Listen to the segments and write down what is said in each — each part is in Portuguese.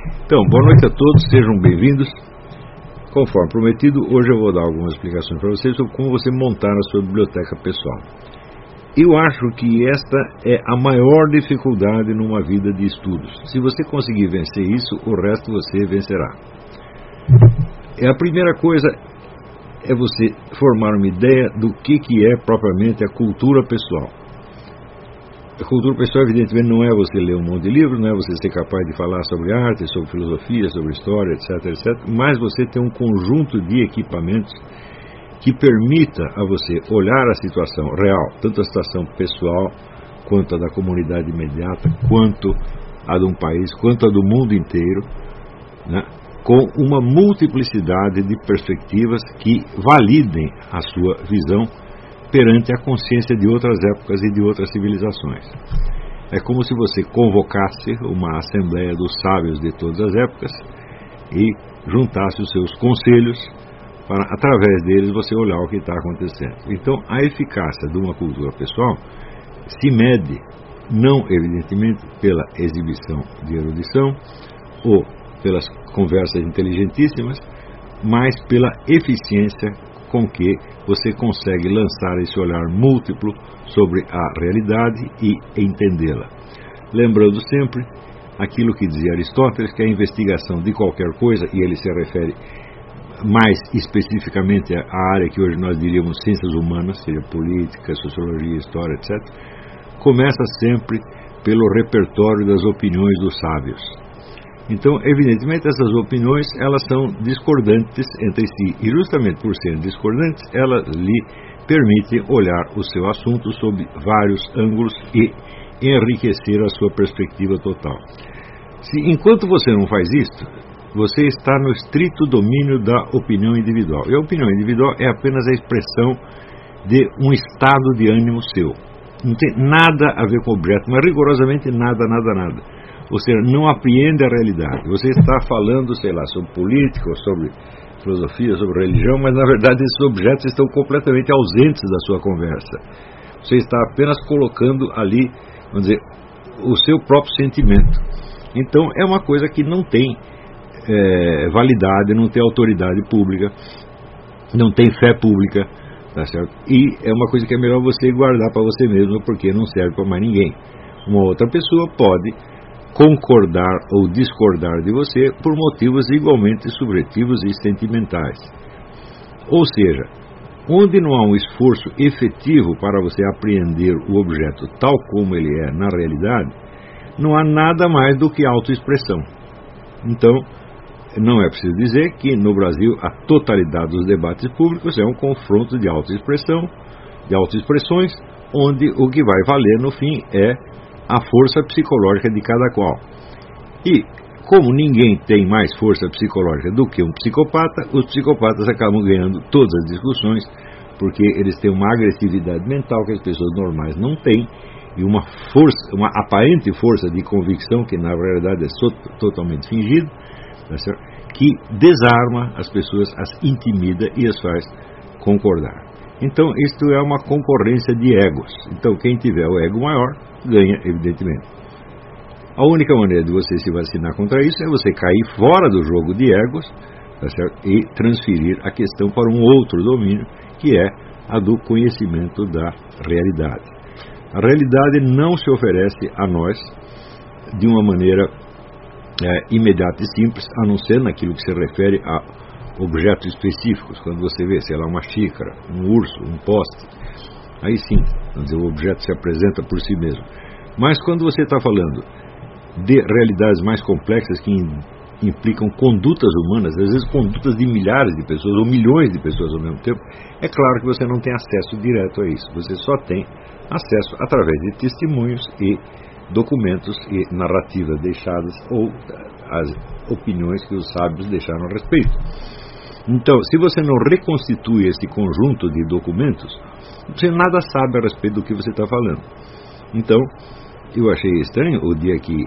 Então, boa noite a todos, sejam bem-vindos. Conforme prometido, hoje eu vou dar algumas explicações para vocês sobre como você montar a sua biblioteca pessoal. Eu acho que esta é a maior dificuldade numa vida de estudos. Se você conseguir vencer isso, o resto você vencerá. A primeira coisa é você formar uma ideia do que é propriamente a cultura pessoal. A cultura pessoal, evidentemente, não é você ler um monte de livros, não é você ser capaz de falar sobre arte, sobre filosofia, sobre história, etc., mas você ter um conjunto de equipamentos que permita a você olhar a situação real, tanto a situação pessoal, quanto a da comunidade imediata, quanto a de um país, quanto a do mundo inteiro, né, com uma multiplicidade de perspectivas que validem a sua visão perante a consciência de outras épocas e de outras civilizações. É como se você convocasse uma assembleia dos sábios de todas as épocas e juntasse os seus conselhos para, através deles, você olhar o que está acontecendo. Então, a eficácia de uma cultura pessoal se mede, não evidentemente pela exibição de erudição ou pelas conversas inteligentíssimas, mas pela eficiência com que você consegue lançar esse olhar múltiplo sobre a realidade e entendê-la. Lembrando sempre aquilo que dizia Aristóteles, que a investigação de qualquer coisa, e ele se refere mais especificamente à área que hoje nós diríamos ciências humanas, seja política, sociologia, história, etc., começa sempre pelo repertório das opiniões dos sábios. Então, evidentemente, essas opiniões, elas são discordantes entre si, e justamente por serem discordantes, elas lhe permitem olhar o seu assunto sob vários ângulos e enriquecer a sua perspectiva total. Enquanto você não faz isso, você está no estrito domínio da opinião individual. E a opinião individual é apenas a expressão de um estado de ânimo seu. Não tem nada a ver com o objeto, mas rigorosamente nada. Ou seja, não apreende a realidade. Você está falando, sei lá, sobre política, ou sobre filosofia, sobre religião, mas na verdade esses objetos estão completamente ausentes da sua conversa. Você está apenas colocando ali, vamos dizer, o seu próprio sentimento. Então é uma coisa que não tem validade, não tem autoridade pública, não tem fé pública, tá certo? E é uma coisa que é melhor você guardar para você mesmo, porque não serve para mais ninguém. Uma outra pessoa pode concordar ou discordar de você por motivos igualmente subjetivos e sentimentais. Ou seja, onde não há um esforço efetivo para você apreender o objeto tal como ele é na realidade, não há nada mais do que autoexpressão. Então, não é preciso dizer que no Brasil a totalidade dos debates públicos é um confronto de autoexpressão, de autoexpressões, onde o que vai valer no fim é a força psicológica de cada qual. E, como ninguém tem mais força psicológica do que um psicopata, os psicopatas acabam ganhando todas as discussões, porque eles têm uma agressividade mental que as pessoas normais não têm, e uma aparente força de convicção, que na realidade é totalmente fingida, que desarma as pessoas, as intimida e as faz concordar. Então, isto é uma concorrência de egos. Então, quem tiver o ego maior, ganha, evidentemente. A única maneira de você se vacinar contra isso é você cair fora do jogo de egos, tá certo? E transferir a questão para um outro domínio, que é a do conhecimento da realidade. A realidade não se oferece a nós de uma maneira imediata e simples, a não ser naquilo que se refere a objetos específicos. Quando você vê, sei lá, uma xícara, um urso, um poste, aí sim, vamos dizer, o objeto se apresenta por si mesmo. Mas quando você está falando de realidades mais complexas que implicam condutas humanas, às vezes condutas de milhares de pessoas ou milhões de pessoas ao mesmo tempo, é claro que você não tem acesso direto a isso. Você só tem acesso através de testemunhos e documentos e narrativas deixadas ou as opiniões que os sábios deixaram a respeito. Então, se você não reconstitui esse conjunto de documentos, você nada sabe a respeito do que você está falando. Então, eu achei estranho o dia que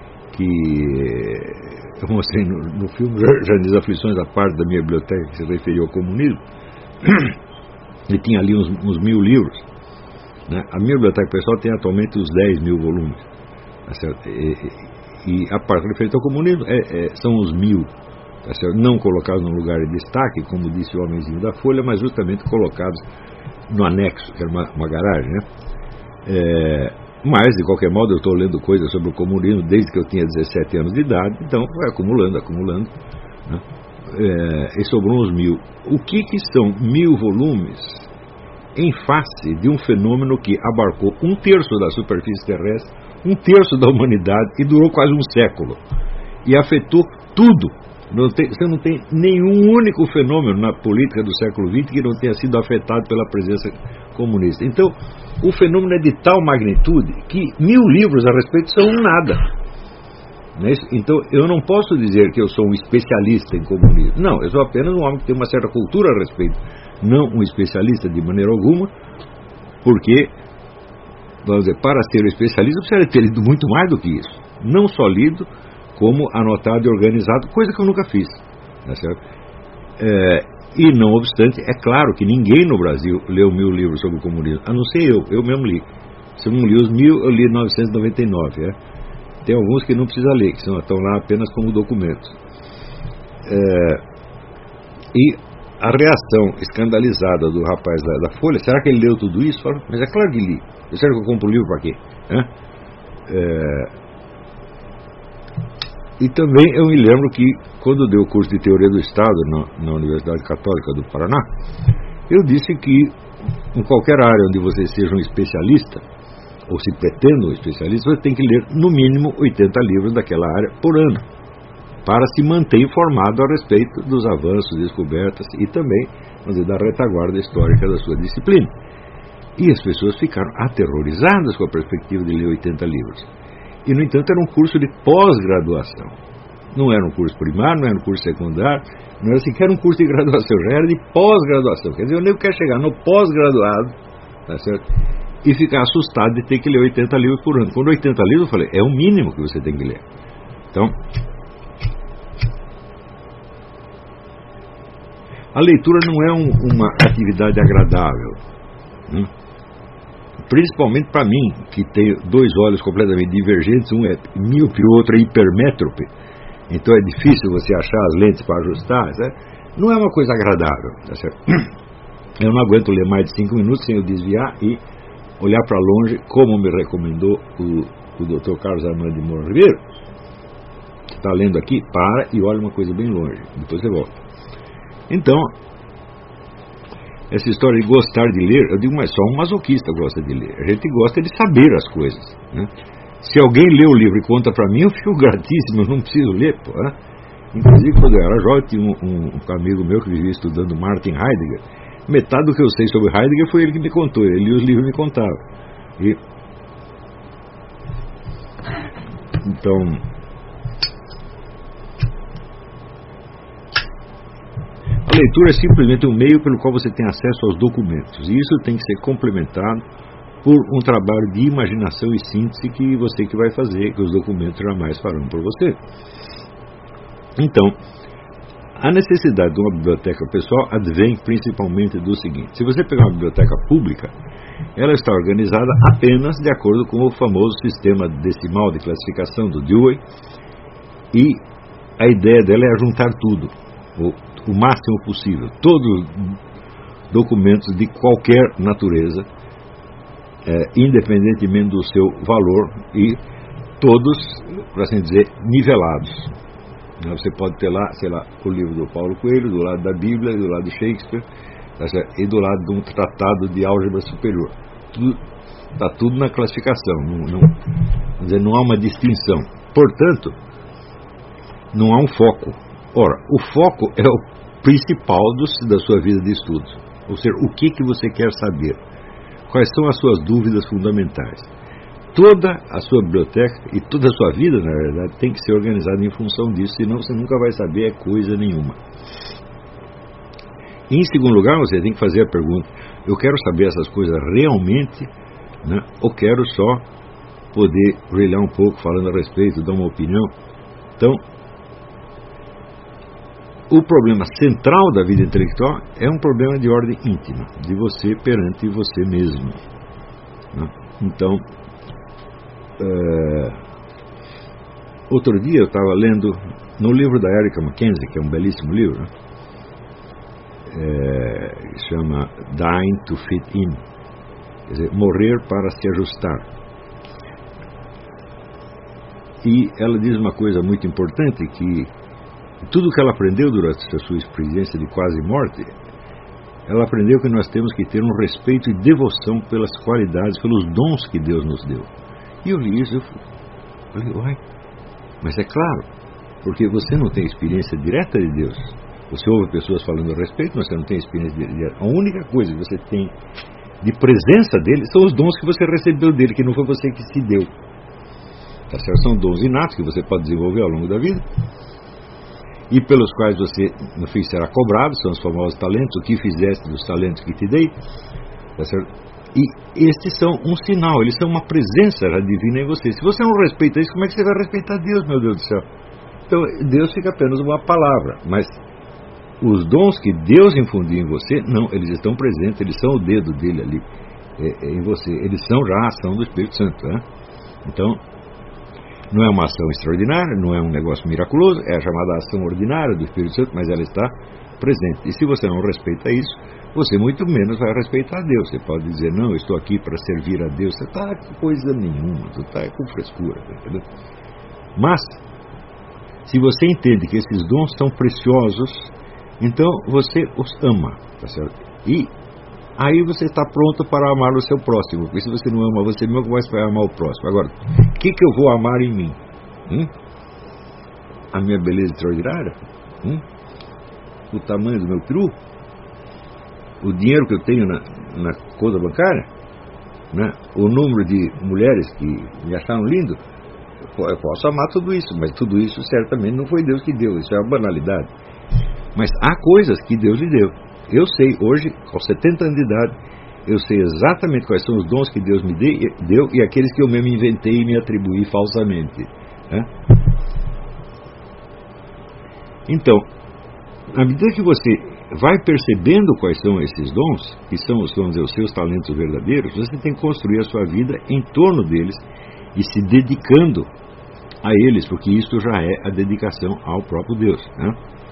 eu mostrei no filme Jardim das Aflições, a parte da minha biblioteca que se referiu ao comunismo, e tinha ali uns 1000 livros, né? A minha biblioteca pessoal tem atualmente uns 10 mil volumes, tá certo? E a parte referente ao comunismo são os 1000, tá certo? Não colocados num lugar de destaque, como disse o homenzinho da Folha, mas justamente colocados no anexo, que era uma garagem, né? Mas, de qualquer modo, eu estou lendo coisas sobre o comunismo desde que eu tinha 17 anos de idade, então vai acumulando, né? E sobrou uns 1000. O que são 1000 volumes em face de um fenômeno que abarcou 1/3 da superfície terrestre, 1/3 da humanidade e durou quase um século e afetou tudo? Você não tem nenhum único fenômeno na política do século XX que não tenha sido afetado pela presença comunista. Então, o fenômeno é de tal magnitude que 1000 livros a respeito são nada. Não é isso? Então, eu não posso dizer que eu sou um especialista em comunismo. Não, eu sou apenas um homem que tem uma certa cultura a respeito. Não um especialista de maneira alguma, porque, vamos dizer, para ser especialista, você deve ter lido muito mais do que isso. Não só lido, como anotado e organizado, coisa que eu nunca fiz. Tá certo? E, não obstante, é claro que ninguém no Brasil leu 1000 livros sobre o comunismo, a não ser eu mesmo li. Se eu não li os 1000, eu li 999. Tem alguns que não precisa ler, que estão lá apenas como documentos. E a reação escandalizada do rapaz da Folha, será que ele leu tudo isso? Fala, mas é claro que li. Será que eu compro o livro para quê? E também eu me lembro que, quando dei o curso de Teoria do Estado na Universidade Católica do Paraná, eu disse que, em qualquer área onde você seja um especialista, ou se pretenda um especialista, você tem que ler no mínimo 80 livros daquela área por ano, para se manter informado a respeito dos avanços, descobertas e também, vamos dizer, da retaguarda histórica da sua disciplina. E as pessoas ficaram aterrorizadas com a perspectiva de ler 80 livros. E, no entanto, era um curso de pós-graduação. Não era um curso primário, não era um curso secundário, não era sequer um curso de graduação, já era de pós-graduação. Quer dizer, eu nem quero chegar no pós-graduado, tá certo? E ficar assustado de ter que ler 80 livros por ano. Quando 80 livros, eu falei, é o mínimo que você tem que ler. Então, a leitura não é uma atividade agradável, principalmente para mim, que tenho 2 olhos completamente divergentes, um é míope, o outro é hipermétrope, então é difícil você achar as lentes para ajustar, certo? Não é uma coisa agradável, tá certo? Eu não aguento ler mais de 5 minutos sem eu desviar e olhar para longe, como me recomendou o Dr. Carlos Armando de Moura Ribeiro, que está lendo aqui, para e olha uma coisa bem longe, depois você volta. Então, essa história de gostar de ler, eu digo, mas só um masoquista gosta de ler. A gente gosta de saber as coisas, né? Se alguém lê o livro e conta para mim, eu fico gratíssimo, eu não preciso ler, pô, né? Inclusive, quando eu era jovem, tinha um amigo meu que vivia estudando Martin Heidegger. Metade do que eu sei sobre Heidegger foi ele que me contou. Ele lia os livros e me contava. Então, a leitura é simplesmente um meio pelo qual você tem acesso aos documentos. E isso tem que ser complementado por um trabalho de imaginação e síntese que você que vai fazer, que os documentos jamais farão por você. Então, a necessidade de uma biblioteca pessoal advém principalmente do seguinte: se você pegar uma biblioteca pública, ela está organizada apenas de acordo com o famoso sistema decimal de classificação do Dewey, e a ideia dela é juntar tudo, o máximo possível, todos os documentos de qualquer natureza, independentemente do seu valor, e todos, por assim dizer, nivelados. Você pode ter lá, sei lá, o livro do Paulo Coelho, do lado da Bíblia, do lado de Shakespeare, e do lado de um tratado de álgebra superior. Está tudo na classificação, não há uma distinção. Portanto, não há um foco. Ora, o foco é o principal da sua vida de estudos. Ou seja, o que você quer saber? Quais são as suas dúvidas fundamentais? Toda a sua biblioteca e toda a sua vida, na verdade, tem que ser organizada em função disso, senão você nunca vai saber coisa nenhuma. E, em segundo lugar, você tem que fazer a pergunta: eu quero saber essas coisas realmente, né, ou quero só poder brilhar um pouco falando a respeito, dar uma opinião? Então, o problema central da vida intelectual é um problema de ordem íntima, de você perante você mesmo, né? Então, Outro dia eu estava lendo no livro da Erica Mackenzie, que é um belíssimo livro, né? Chama Dying to Fit In, quer dizer, morrer para se ajustar. E ela diz uma coisa muito importante, que tudo que ela aprendeu durante a sua experiência de quase morte, ela aprendeu que nós temos que ter um respeito e devoção pelas qualidades, pelos dons que Deus nos deu. E eu li isso, eu falei, uai, mas é claro, porque você não tem experiência direta de Deus. Você ouve pessoas falando a respeito, mas você não tem experiência direta. A única coisa que você tem de presença dele são os dons que você recebeu dele, que não foi você que se deu. Tá certo? São dons inatos que você pode desenvolver ao longo da vida e pelos quais você, no fim, será cobrado. São os famosos talentos. O que fizeste dos talentos que te dei, tá certo? E estes são um sinal, eles são uma presença divina em você. Se você não respeita isso, como é que você vai respeitar Deus, meu Deus do céu? Então Deus fica apenas uma palavra, mas os dons que Deus infundiu em você, não, eles estão presentes, eles são o dedo dele ali em você, eles são já a ação do Espírito Santo, né? Então não é uma ação extraordinária, não é um negócio miraculoso, é a chamada ação ordinária do Espírito Santo, mas ela está presente. E se você não respeita isso, você muito menos vai respeitar a Deus. Você pode dizer, não, eu estou aqui para servir a Deus. Você está com coisa nenhuma, você está com frescura, entendeu? Mas se você entende que esses dons são preciosos, então você os ama, tá certo? E aí você está pronto para amar o seu próximo, porque se você não ama você mesmo, como vai amar o próximo? Agora, o que eu vou amar em mim? A minha beleza extraordinária? O tamanho do meu peru? O dinheiro que eu tenho na conta bancária? Né? O número de mulheres que me acharam lindo? Eu posso amar tudo isso, mas tudo isso certamente não foi Deus que deu, isso é uma banalidade. Mas há coisas que Deus lhe deu. Eu sei, hoje, aos 70 anos de idade, eu sei exatamente quais são os dons que Deus me deu e aqueles que eu mesmo inventei e me atribuí falsamente, né? Então, à medida que você vai percebendo quais são esses dons, que são os seus talentos verdadeiros, você tem que construir a sua vida em torno deles e se dedicando a eles, porque isso já é a dedicação ao próprio Deus, né?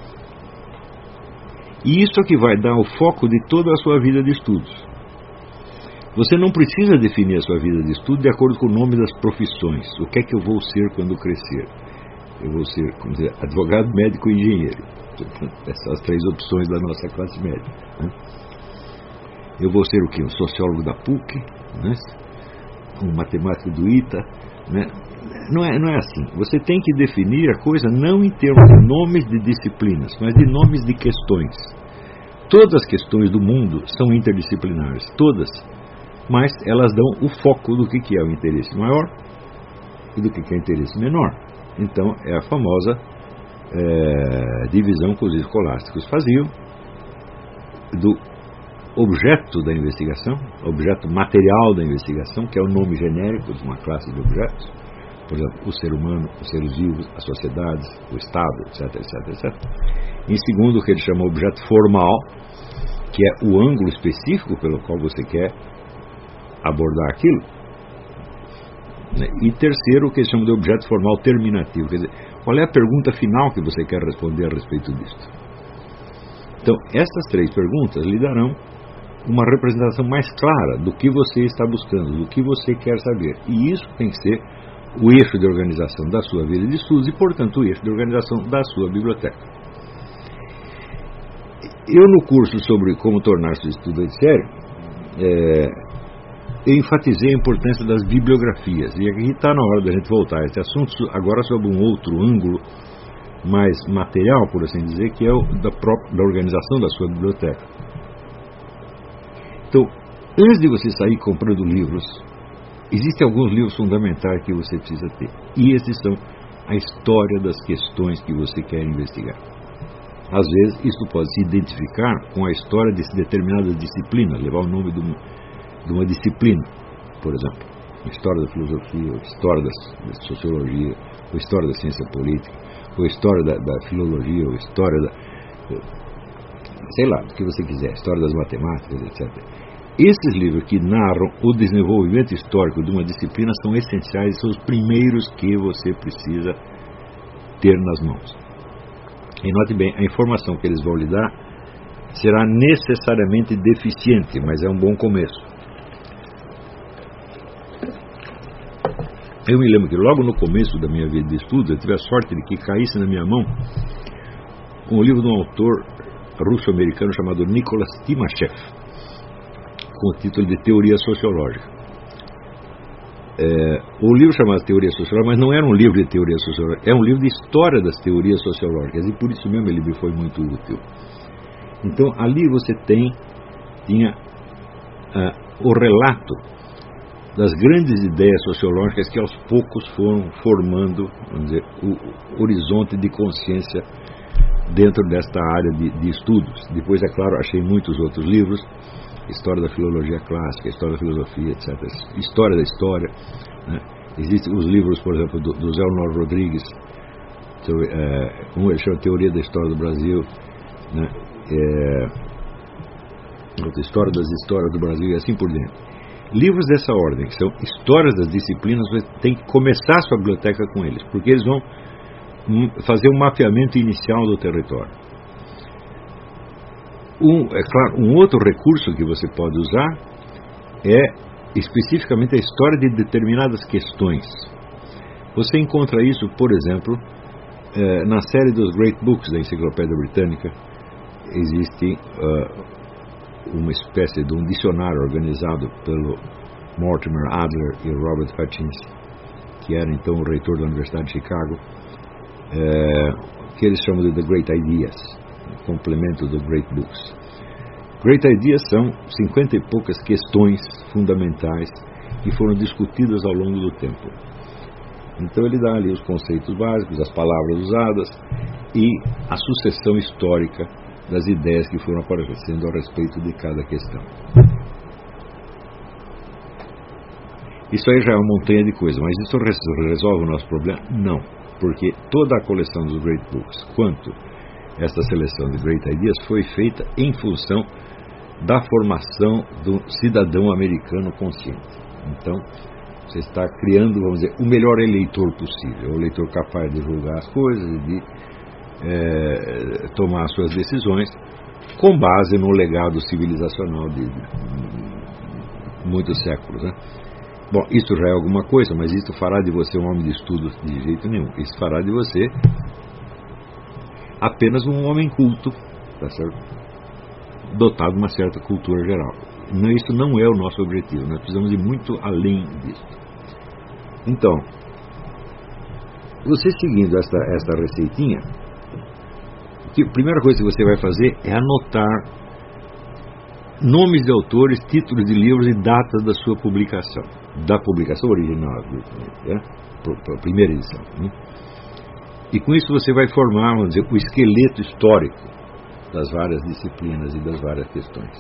E isso é que vai dar o foco de toda a sua vida de estudos. Você não precisa definir a sua vida de estudo de acordo com o nome das profissões. O que é que eu vou ser quando crescer? Eu vou ser, como dizer, advogado, médico e engenheiro. Essas são as três opções da nossa classe média, né? Eu vou ser o quê? Um sociólogo da PUC, né? Um matemático do ITA, né? Não é assim. Você tem que definir a coisa não em termos de nomes de disciplinas, mas de nomes de questões. Todas as questões do mundo são interdisciplinares, todas, mas elas dão o foco do que é o interesse maior e do que é o interesse menor. Então é a famosa divisão que os escolásticos faziam do objeto da investigação, objeto material da investigação, que é o nome genérico de uma classe de objetos. Por exemplo, o ser humano, os seres vivos, as sociedades, o Estado, etc, etc, etc. Em segundo, o que ele chama objeto formal, que é o ângulo específico pelo qual você quer abordar aquilo. E terceiro, o que ele chama de objeto formal terminativo, quer dizer, qual é a pergunta final que você quer responder a respeito disso. Então, essas três perguntas lhe darão uma representação mais clara do que você está buscando, do que você quer saber. E isso tem que ser o eixo de organização da sua vida de estudos e, portanto, o eixo de organização da sua biblioteca. Eu, no curso sobre como tornar-se estudante sério, eu enfatizei a importância das bibliografias. E aqui está na hora da gente voltar a esse assunto, agora sob um outro ângulo mais material, por assim dizer, que é o da organização da sua biblioteca. Então, antes de você sair comprando livros, existem alguns livros fundamentais que você precisa ter. E esses são a história das questões que você quer investigar. Às vezes, isso pode se identificar com a história de determinada disciplina, levar o nome de uma disciplina, por exemplo, a história da filosofia, a história da sociologia, a história da ciência política, a história da filologia, a história sei lá, do que você quiser, a história das matemáticas, etc. Esses livros que narram o desenvolvimento histórico de uma disciplina são essenciais, são os primeiros que você precisa ter nas mãos. E note bem, a informação que eles vão lhe dar será necessariamente deficiente, mas é um bom começo. Eu me lembro que logo no começo da minha vida de estudo, eu tive a sorte de que caísse na minha mão um livro de um autor russo-americano chamado Nicholas Timashev, com o título de Teoria Sociológica. O livro chamado Teoria Sociológica, mas não era um livro de teoria sociológica, é um livro de história das teorias sociológicas, e por isso mesmo ele me foi muito útil. Então ali você tinha o relato das grandes ideias sociológicas que aos poucos foram formando, vamos dizer, o horizonte de consciência dentro desta área de estudos. Depois, é claro, achei muitos outros livros, História da Filologia Clássica, História da Filosofia, etc. História da História, né? Existem os livros, por exemplo, do Zé Honor Rodrigues, um ele chama Teoria da História do Brasil, né? História das Histórias do Brasil e assim por diante. Livros dessa ordem, que são histórias das disciplinas, você tem que começar a sua biblioteca com eles, porque eles vão fazer um mapeamento inicial do território. É claro, um outro recurso que você pode usar é especificamente a história de determinadas questões. Você encontra isso, por exemplo, na série dos Great Books da Enciclopédia Britânica. Existe uma espécie de um dicionário organizado pelo Mortimer Adler e Robert Hutchins, que era então o reitor da Universidade de Chicago, que eles chamam de The Great Ideas, complemento do Great Books. Great Ideas são 50 e poucas questões fundamentais que foram discutidas ao longo do tempo. Então ele dá ali os conceitos básicos, as palavras usadas e a sucessão histórica das ideias que foram aparecendo a respeito de cada questão. Isso aí já é uma montanha de coisas, mas isso resolve o nosso problema? Não, porque toda a coleção dos Great Books, quanto esta seleção de Great Ideas, foi feita em função da formação do cidadão americano consciente. Então, você está criando, vamos dizer, o melhor eleitor possível, o eleitor capaz de julgar as coisas e de tomar suas decisões com base no legado civilizacional de muitos séculos, né? Bom, isso já é alguma coisa, mas isso fará de você um homem de estudo de jeito nenhum. Isso fará de você apenas um homem culto, tá certo? Dotado de uma certa cultura geral. Isso não é o nosso objetivo, nós precisamos ir muito além disso. Então, você seguindo esta receitinha, a primeira coisa que você vai fazer é anotar nomes de autores, títulos de livros e datas da sua publicação, da publicação original, a primeira edição, né? E com isso você vai formar, vamos dizer, o esqueleto histórico das várias disciplinas e das várias questões.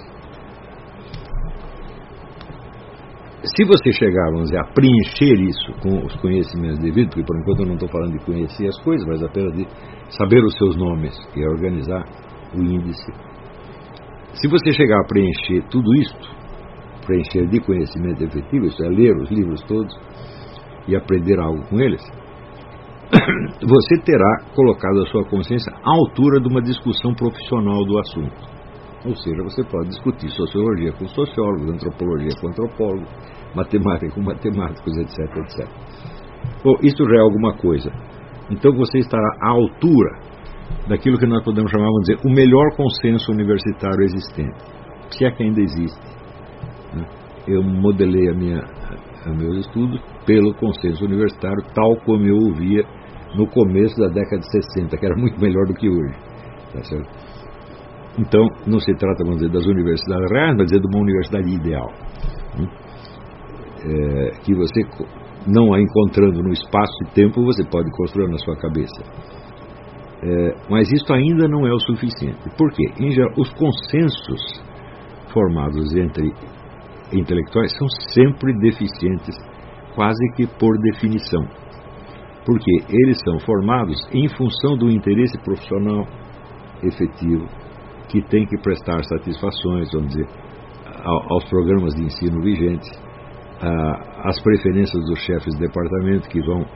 Se você chegar, vamos dizer, a preencher isso com os conhecimentos devidos, porque por enquanto eu não estou falando de conhecer as coisas, mas apenas de saber os seus nomes e organizar o índice. Se você chegar a preencher tudo isto, preencher de conhecimento efetivo, isso é ler os livros todos e aprender algo com eles, você terá colocado a sua consciência à altura de uma discussão profissional do assunto. Ou seja, você pode discutir sociologia com sociólogos, antropologia com antropólogos, matemática com matemáticos, etc, etc. Bom, isso já é alguma coisa. Então você estará à altura daquilo que nós podemos chamar, vamos dizer, o melhor consenso universitário existente, se é que ainda existe, né? Eu modelei meus estudos pelo consenso universitário, tal como eu ouvia no começo da década de 60, que era muito melhor do que hoje, tá certo? Então, não se trata, vamos dizer, das universidades reais, mas de uma universidade ideal, né? Que você, não a encontrando no espaço e tempo, você pode construir na sua cabeça. Mas isso ainda não é o suficiente. Por quê? Em geral, os consensos formados entre intelectuais são sempre deficientes, quase que por definição. Porque eles são formados em função do interesse profissional efetivo, que tem que prestar satisfações, vamos dizer, aos programas de ensino vigentes, às preferências dos chefes de departamento, que vão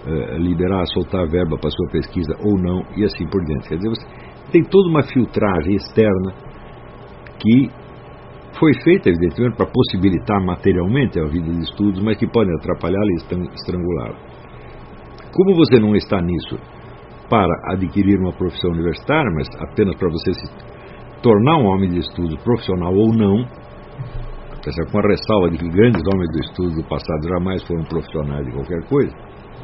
liberar, soltar verba para sua pesquisa ou não, e assim por diante. Quer dizer, você tem toda uma filtragem externa que foi feita, evidentemente, para possibilitar materialmente a vida de estudos, mas que podem atrapalhá-la e estrangulá-la. Como você não está nisso para adquirir uma profissão universitária, mas apenas para você se tornar um homem de estudo profissional ou não, com a ressalva de que grandes homens do estudo do passado jamais foram profissionais de qualquer coisa,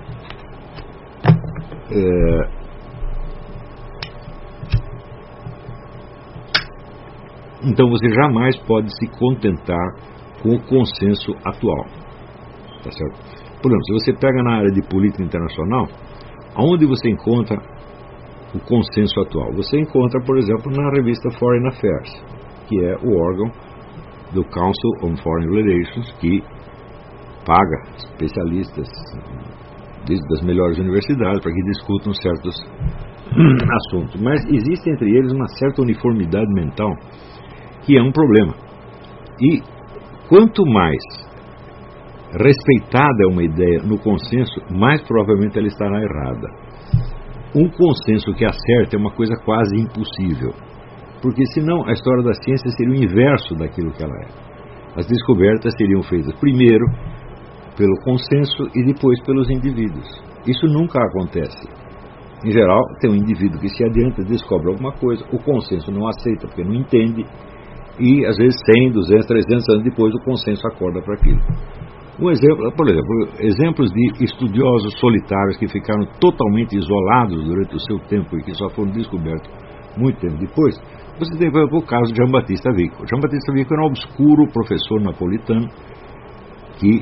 então você jamais pode se contentar com o consenso atual. Tá certo? Por exemplo, se você pega na área de política internacional, aonde você encontra o consenso atual? Você encontra, por exemplo, na revista Foreign Affairs, que é o órgão do Council on Foreign Relations, que paga especialistas das melhores universidades para que discutam certos assuntos. Mas existe entre eles uma certa uniformidade mental, que é um problema. E quanto mais respeitada é uma ideia no consenso, mais provavelmente ela estará errada. Um consenso que acerte é uma coisa quase impossível, porque senão a história da ciência seria o inverso daquilo que ela é. As descobertas seriam feitas primeiro pelo consenso e depois pelos indivíduos. Isso nunca acontece. Em geral, tem um indivíduo que se adianta, descobre alguma coisa, o consenso não aceita porque não entende, e às vezes 100, 200, 300 anos depois o consenso acorda para aquilo. Um exemplo, por exemplo, exemplos de estudiosos solitários que ficaram totalmente isolados durante o seu tempo e que só foram descobertos muito tempo depois. Você tem, por exemplo, o caso de Giambattista Vico. Giambattista Vico era um obscuro professor napolitano que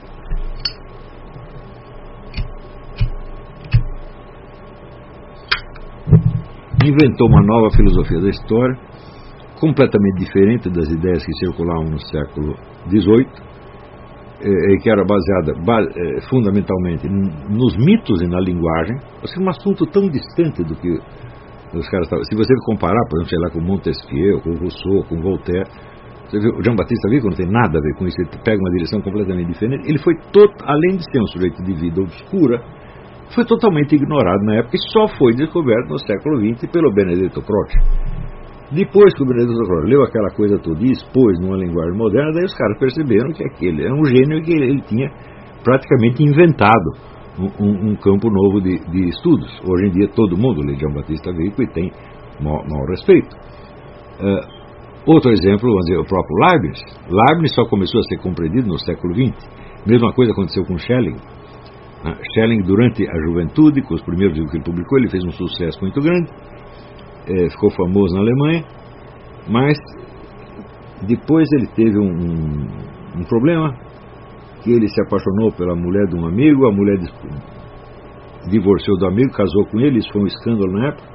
inventou uma nova filosofia da história, completamente diferente das ideias que circulavam no século XVIII, que era baseada fundamentalmente nos mitos e na linguagem. É um assunto tão distante do que os caras estavam. Se você comparar, por exemplo, sei lá, com Montesquieu, com Rousseau, com Voltaire, você vê, o Giambattista Vico não tem nada a ver com isso, ele pega uma direção completamente diferente. Ele foi, além de ser um sujeito de vida obscura, foi totalmente ignorado na época e só foi descoberto no século XX pelo Benedetto Croce. Depois que o Benedetto Croce leu aquela coisa toda e expôs numa linguagem moderna, daí os caras perceberam que aquele era um gênio e que ele tinha praticamente inventado um campo novo de estudos. Hoje em dia todo mundo lê Giambattista Vico e tem maior respeito. Outro exemplo, vamos dizer, o próprio Leibniz. Leibniz só começou a ser compreendido no século XX. Mesma coisa aconteceu com Schelling. Schelling, durante a juventude, com os primeiros livros que ele publicou, ele fez um sucesso muito grande, ficou famoso na Alemanha, mas depois ele teve um problema, que ele se apaixonou pela mulher de um amigo, a mulher divorciou do amigo, casou com ele, isso foi um escândalo na época,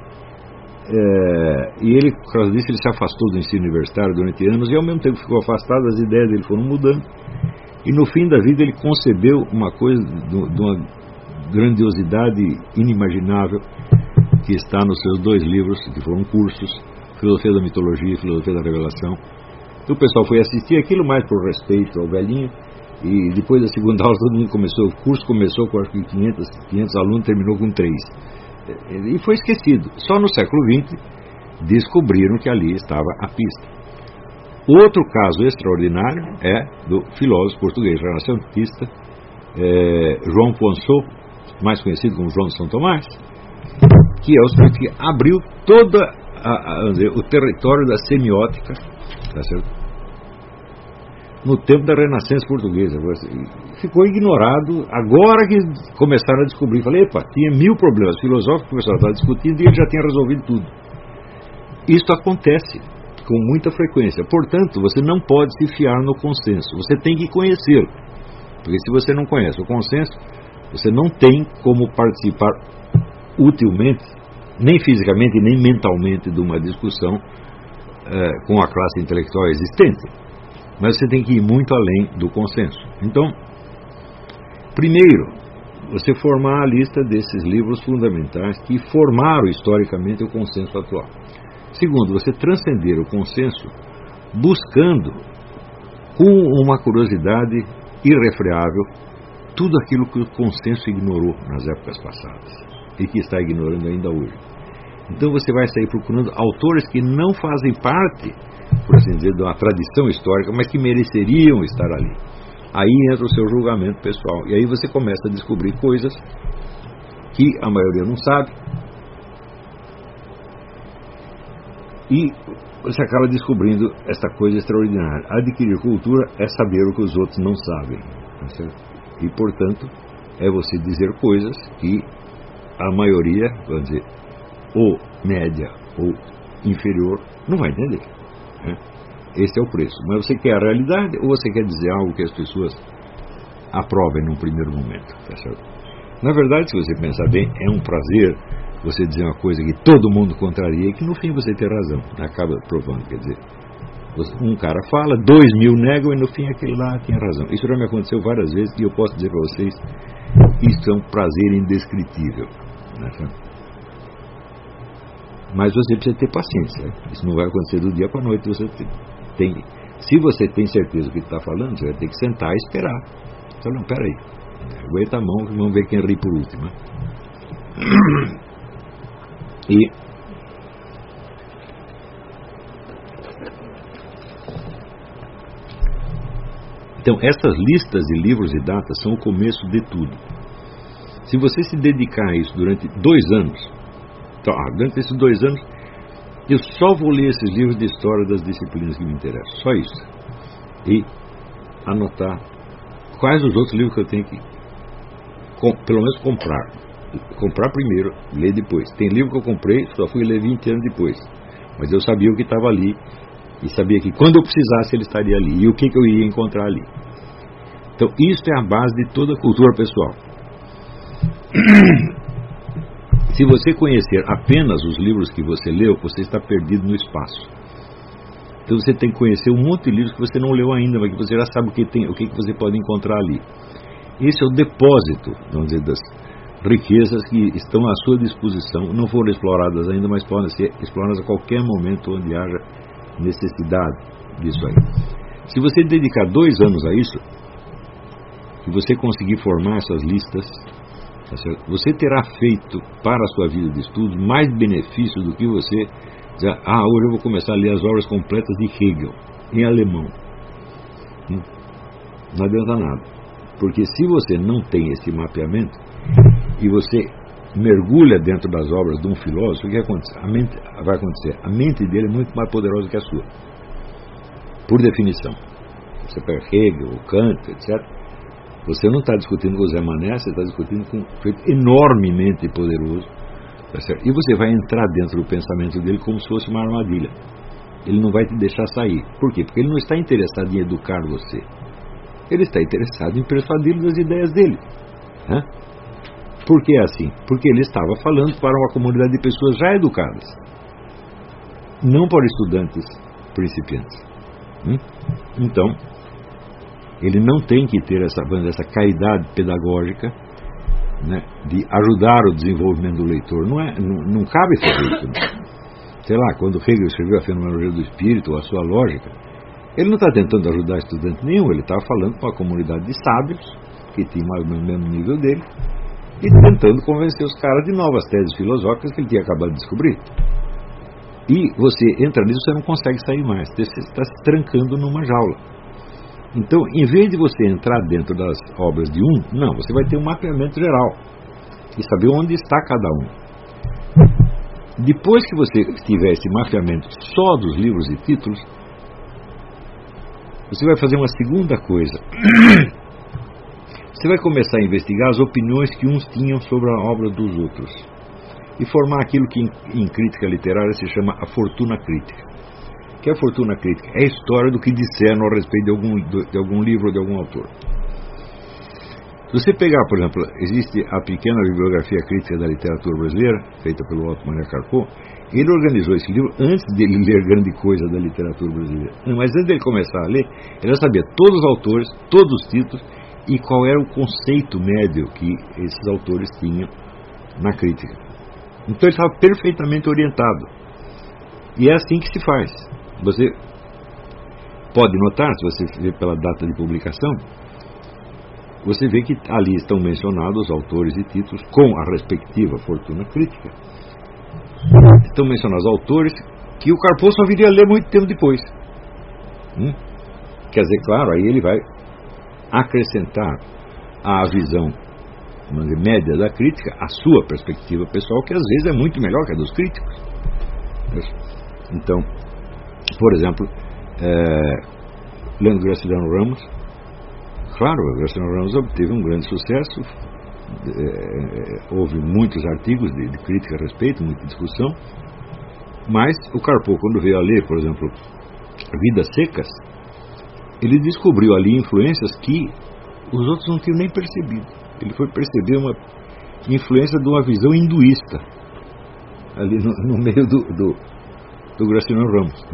e ele, por causa disso, ele se afastou do ensino universitário durante anos, e ao mesmo tempo ficou afastado, as ideias dele foram mudando, e no fim da vida ele concebeu uma coisa de uma grandiosidade inimaginável, que está nos seus 2 livros, que foram cursos, Filosofia da Mitologia e Filosofia da Revelação. Então, o pessoal foi assistir aquilo mais por respeito ao velhinho, e depois da segunda aula todo mundo começou, o curso começou com acho que 500 alunos, terminou com 3. E foi esquecido. Só no século XX descobriram que ali estava a pista. Outro caso extraordinário é do filósofo português renascentista João Poinçot, mais conhecido como João de São Tomás, que é o sujeito que abriu todo o território da semiótica, tá certo? No tempo da Renascença portuguesa. Ficou ignorado, agora que começaram a descobrir. Falei, epa, tinha 1000 problemas filosóficos que começaram a estar discutindo e ele já tinha resolvido tudo. Isso acontece com muita frequência. Portanto, você não pode se fiar no consenso, você tem que conhecê-lo, porque se você não conhece o consenso, você não tem como participar utilmente, nem fisicamente nem mentalmente, de uma discussão com a classe intelectual existente. Mas você tem que ir muito além do consenso. Então, primeiro, você formar a lista desses livros fundamentais que formaram historicamente o consenso atual. Segundo, você transcender o consenso buscando, com uma curiosidade irrefreável, tudo aquilo que o consenso ignorou nas épocas passadas e que está ignorando ainda hoje. Então você vai sair procurando autores que não fazem parte, por assim dizer, de uma tradição histórica, mas que mereceriam estar ali. Aí entra o seu julgamento pessoal. E aí você começa a descobrir coisas que a maioria não sabe. E você acaba descobrindo essa coisa extraordinária. Adquirir cultura é saber o que os outros não sabem. E, portanto, é você dizer coisas que a maioria, vamos dizer, ou média ou inferior, não vai entender. Esse é o preço. Mas você quer a realidade ou você quer dizer algo que as pessoas aprovem num primeiro momento? Tá certo? Na verdade, se você pensar bem, é um prazer você dizer uma coisa que todo mundo contraria e que no fim você tem razão. Acaba provando, quer dizer, um cara fala, 2.000 negam e no fim aquele lá tinha razão. Isso já me aconteceu várias vezes e eu posso dizer para vocês, isso é um prazer indescritível. Né? Mas você precisa ter paciência. Isso não vai acontecer do dia para a noite. Se você tem certeza do que está falando, você vai ter que sentar e esperar. Então, não, peraí. Aguenta a mão e vamos ver quem ri por último. Né? Então, essas listas de livros e datas são o começo de tudo. Se você se dedicar a isso durante 2 anos, durante esses 2 anos, eu só vou ler esses livros de história das disciplinas que me interessam. Só isso. E anotar quais os outros livros que eu tenho que, pelo menos, comprar. Comprar primeiro, ler depois. Tem livro que eu comprei, só fui ler 20 anos depois. Mas eu sabia o que estava ali. E sabia que quando eu precisasse ele estaria ali. E o que eu ia encontrar ali. Então, isso é a base de toda a cultura pessoal. Se você conhecer apenas os livros que você leu, você está perdido no espaço. Então você tem que conhecer um monte de livros que você não leu ainda, mas que você já sabe o que você pode encontrar ali. Esse é o depósito, vamos dizer, das riquezas que estão à sua disposição, não foram exploradas ainda, mas podem ser exploradas a qualquer momento onde haja necessidade disso aí. Se você dedicar 2 anos a isso, e você conseguir formar essas listas, você terá feito para a sua vida de estudos mais benefícios do que você dizer, hoje eu vou começar a ler as obras completas de Hegel, em alemão. Não adianta nada. Porque se você não tem esse mapeamento, e você mergulha dentro das obras de um filósofo, o que vai acontecer? A mente dele é muito mais poderosa que a sua. Por definição. Você pega Hegel, Kant, etc., você não está discutindo com o Zé Mané, você está discutindo com um sujeito enormemente poderoso. Tá certo? E você vai entrar dentro do pensamento dele como se fosse uma armadilha. Ele não vai te deixar sair. Por quê? Porque ele não está interessado em educar você. Ele está interessado em persuadi-lo das ideias dele. Por que é assim? Porque ele estava falando para uma comunidade de pessoas já educadas. Não para estudantes principiantes. Então, ele não tem que ter essa caridade pedagógica, né, de ajudar o desenvolvimento do leitor. Não cabe fazer isso. Né? Sei lá, quando Hegel escreveu a Fenomenologia do Espírito, ou a sua lógica, ele não está tentando ajudar estudante nenhum, ele estava falando com uma comunidade de sábios, que tinha mais ou menos o mesmo nível dele, e tentando convencer os caras de novas teses filosóficas que ele tinha acabado de descobrir. E você entra nisso, você não consegue sair mais, você está se trancando numa jaula. Então, em vez de você entrar dentro das obras de não, você vai ter um mapeamento geral e saber onde está cada um. Depois que você tiver esse mapeamento só dos livros e títulos, você vai fazer uma segunda coisa. Você vai começar a investigar as opiniões que uns tinham sobre a obra dos outros e formar aquilo que em crítica literária se chama a fortuna crítica. Que é a fortuna crítica? É a história do que disseram a respeito de algum livro ou de algum autor. Se você pegar, por exemplo, existe a pequena bibliografia crítica da literatura brasileira, feita pelo Otto Maria Carpo. Ele organizou esse livro antes dele ler grande coisa da literatura brasileira. Mas antes dele começar a ler, ele já sabia todos os autores, todos os títulos e qual era o conceito médio que esses autores tinham na crítica. Então ele estava perfeitamente orientado. E é assim que se faz. Você pode notar, se você ver pela data de publicação, você vê que ali estão mencionados autores e títulos com a respectiva fortuna crítica. Estão mencionados autores que o Karpov só viria a ler muito tempo depois. Quer dizer, claro, aí ele vai acrescentar à visão média da crítica a sua perspectiva pessoal, que às vezes é muito melhor que a dos críticos. Então, por exemplo, lendo Graciliano Ramos, claro, Graciliano Ramos obteve um grande sucesso, houve muitos artigos de crítica a respeito, muita discussão, mas o Karpov, quando veio a ler, por exemplo, Vidas Secas, ele descobriu ali influências que os outros não tinham nem percebido. Ele foi perceber uma influência de uma visão hinduísta ali no meio do Graciliano Ramos,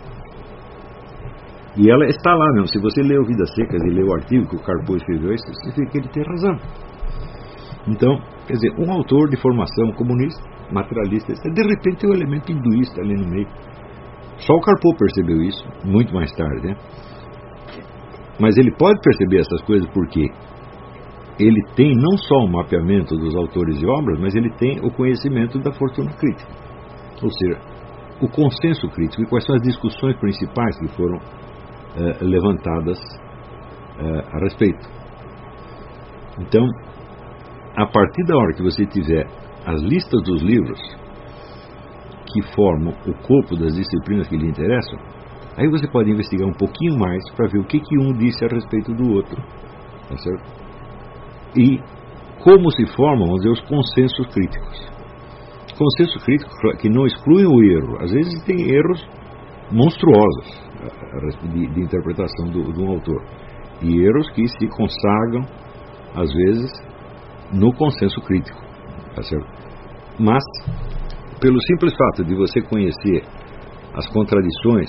E ela está lá mesmo. Se você lê o Vidas Secas e lê o artigo que o Karpov escreveu, isso significa que ele tem razão. Então, quer dizer, um autor de formação comunista, materialista, de repente tem um elemento hinduísta ali no meio. Só o Karpov percebeu isso, muito mais tarde, né? Mas ele pode perceber essas coisas porque ele tem não só o mapeamento dos autores e obras, mas ele tem o conhecimento da fortuna crítica. Ou seja, o consenso crítico e quais são as discussões principais que foram levantadas a respeito. Então, a partir da hora que você tiver as listas dos livros que formam o corpo das disciplinas que lhe interessam, aí você pode investigar um pouquinho mais para ver o que um disse a respeito do outro, tá certo? E como se formam, vamos dizer, os consensos críticos. Consenso crítico que não excluem o erro. Às vezes tem erros monstruosos de interpretação de um autor, e erros que se consagram às vezes no consenso crítico, tá certo? Mas pelo simples fato de você conhecer as contradições,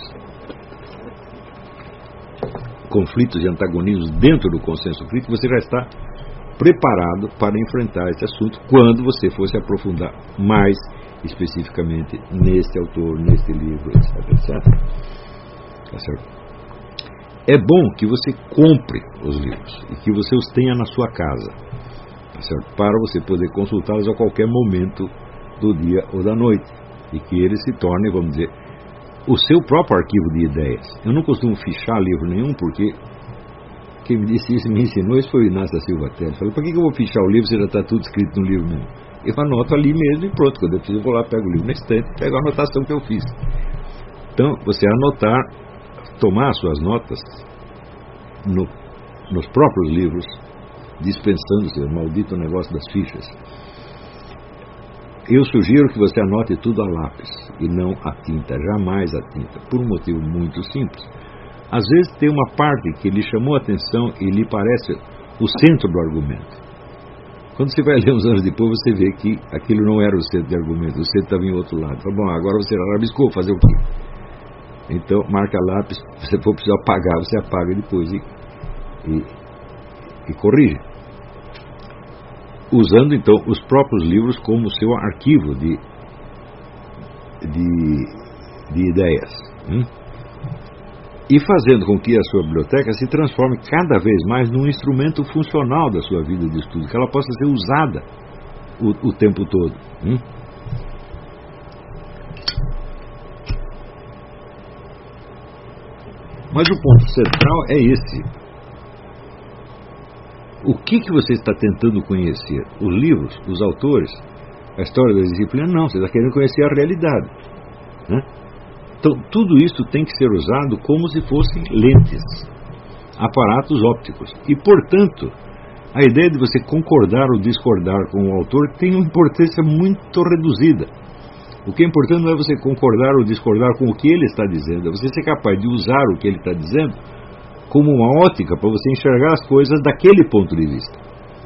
conflitos e antagonismos dentro do consenso crítico, você já está preparado para enfrentar esse assunto quando você for se aprofundar mais especificamente neste autor, neste livro, etc. Tá certo? É bom que você compre os livros e que você os tenha na sua casa, tá certo? Para você poder consultá-los a qualquer momento do dia ou da noite, e que eles se tornem, vamos dizer, o seu próprio arquivo de ideias. Eu não costumo fichar livro nenhum, porque quem me disse isso, me ensinou isso, foi o Inácio da Silva Teles. Falei, para que eu vou fichar o livro se já está tudo escrito no livro mesmo? Eu anoto ali mesmo e pronto, quando eu preciso eu vou lá, pego o livro na estante, pego a anotação que eu fiz. Então, você anotar, tomar as suas notas nos próprios livros, dispensando-se o maldito negócio das fichas. Eu sugiro que você anote tudo a lápis e não a tinta, jamais a tinta, por um motivo muito simples. Às vezes tem uma parte que lhe chamou a atenção e lhe parece o centro do argumento. Quando você vai ler uns anos depois, você vê que aquilo não era o centro de argumento, o centro estava em outro lado. Fala, bom, agora você rabiscou, fazer o quê? Então, marca lápis, se você for precisar apagar, você apaga depois e corrige. Usando, então, os próprios livros como seu arquivo de ideias. E fazendo com que a sua biblioteca se transforme cada vez mais num instrumento funcional da sua vida de estudo, que ela possa ser usada o tempo todo. Mas o ponto central é esse. O que você está tentando conhecer? Os livros, os autores, a história da disciplina? Não, você está querendo conhecer a realidade, né? Então, tudo isso tem que ser usado como se fossem lentes, aparatos ópticos. E, portanto, a ideia de você concordar ou discordar com o autor tem uma importância muito reduzida. O que é importante não é você concordar ou discordar com o que ele está dizendo, é você ser capaz de usar o que ele está dizendo como uma ótica para você enxergar as coisas daquele ponto de vista.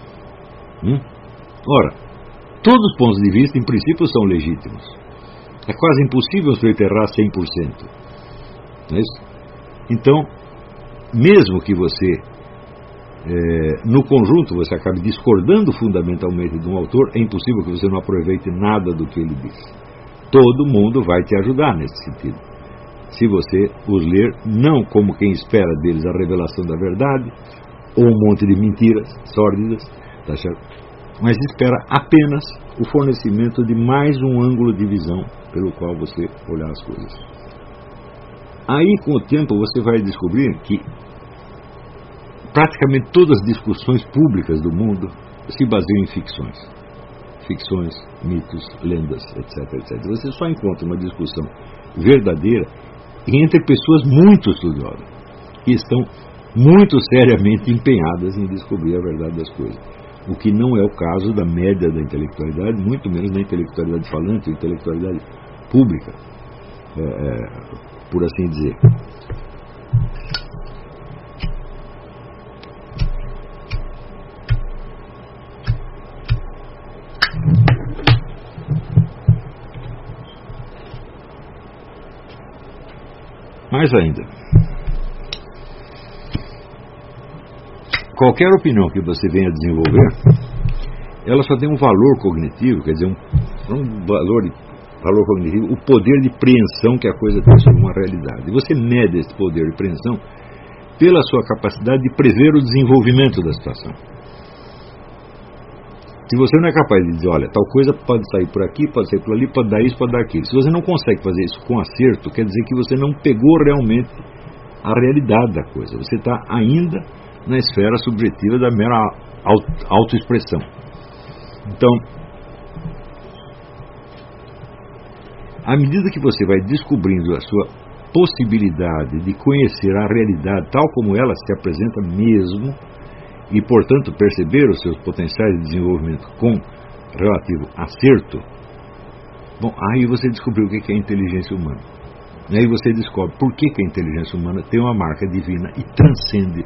Ora, todos os pontos de vista, em princípio, são legítimos. É quase impossível você errar 100%. Não é isso? Então, mesmo que você, no conjunto, você acabe discordando fundamentalmente de um autor, é impossível que você não aproveite nada do que ele diz. Todo mundo vai te ajudar nesse sentido. Se você os ler não como quem espera deles a revelação da verdade, ou um monte de mentiras sórdidas, tá certo? Mas espera apenas o fornecimento de mais um ângulo de visão pelo qual você olhar as coisas. Aí, com o tempo, você vai descobrir que praticamente todas as discussões públicas do mundo se baseiam em ficções, mitos, lendas, etc, etc. Você só encontra uma discussão verdadeira entre pessoas muito estudiosas, que estão muito seriamente empenhadas em descobrir a verdade das coisas. O que não é o caso da média da intelectualidade, muito menos da intelectualidade falante, da intelectualidade pública, por assim dizer. Mais ainda, qualquer opinião que você venha desenvolver, ela só tem um valor cognitivo, quer dizer, um valor cognitivo, o poder de preensão que a coisa tem sobre uma realidade. E você mede esse poder de preensão pela sua capacidade de prever o desenvolvimento da situação. Se você não é capaz de dizer, olha, tal coisa pode sair por aqui, pode sair por ali, pode dar isso, pode dar aquilo. Se você não consegue fazer isso com acerto, quer dizer que você não pegou realmente a realidade da coisa. Você está ainda na esfera subjetiva da mera autoexpressão. Então, à medida que você vai descobrindo a sua possibilidade de conhecer a realidade tal como ela se apresenta mesmo, e, portanto, perceber os seus potenciais de desenvolvimento com relativo acerto, bom, aí você descobriu o que é a inteligência humana. E aí você descobre por que a inteligência humana tem uma marca divina e transcende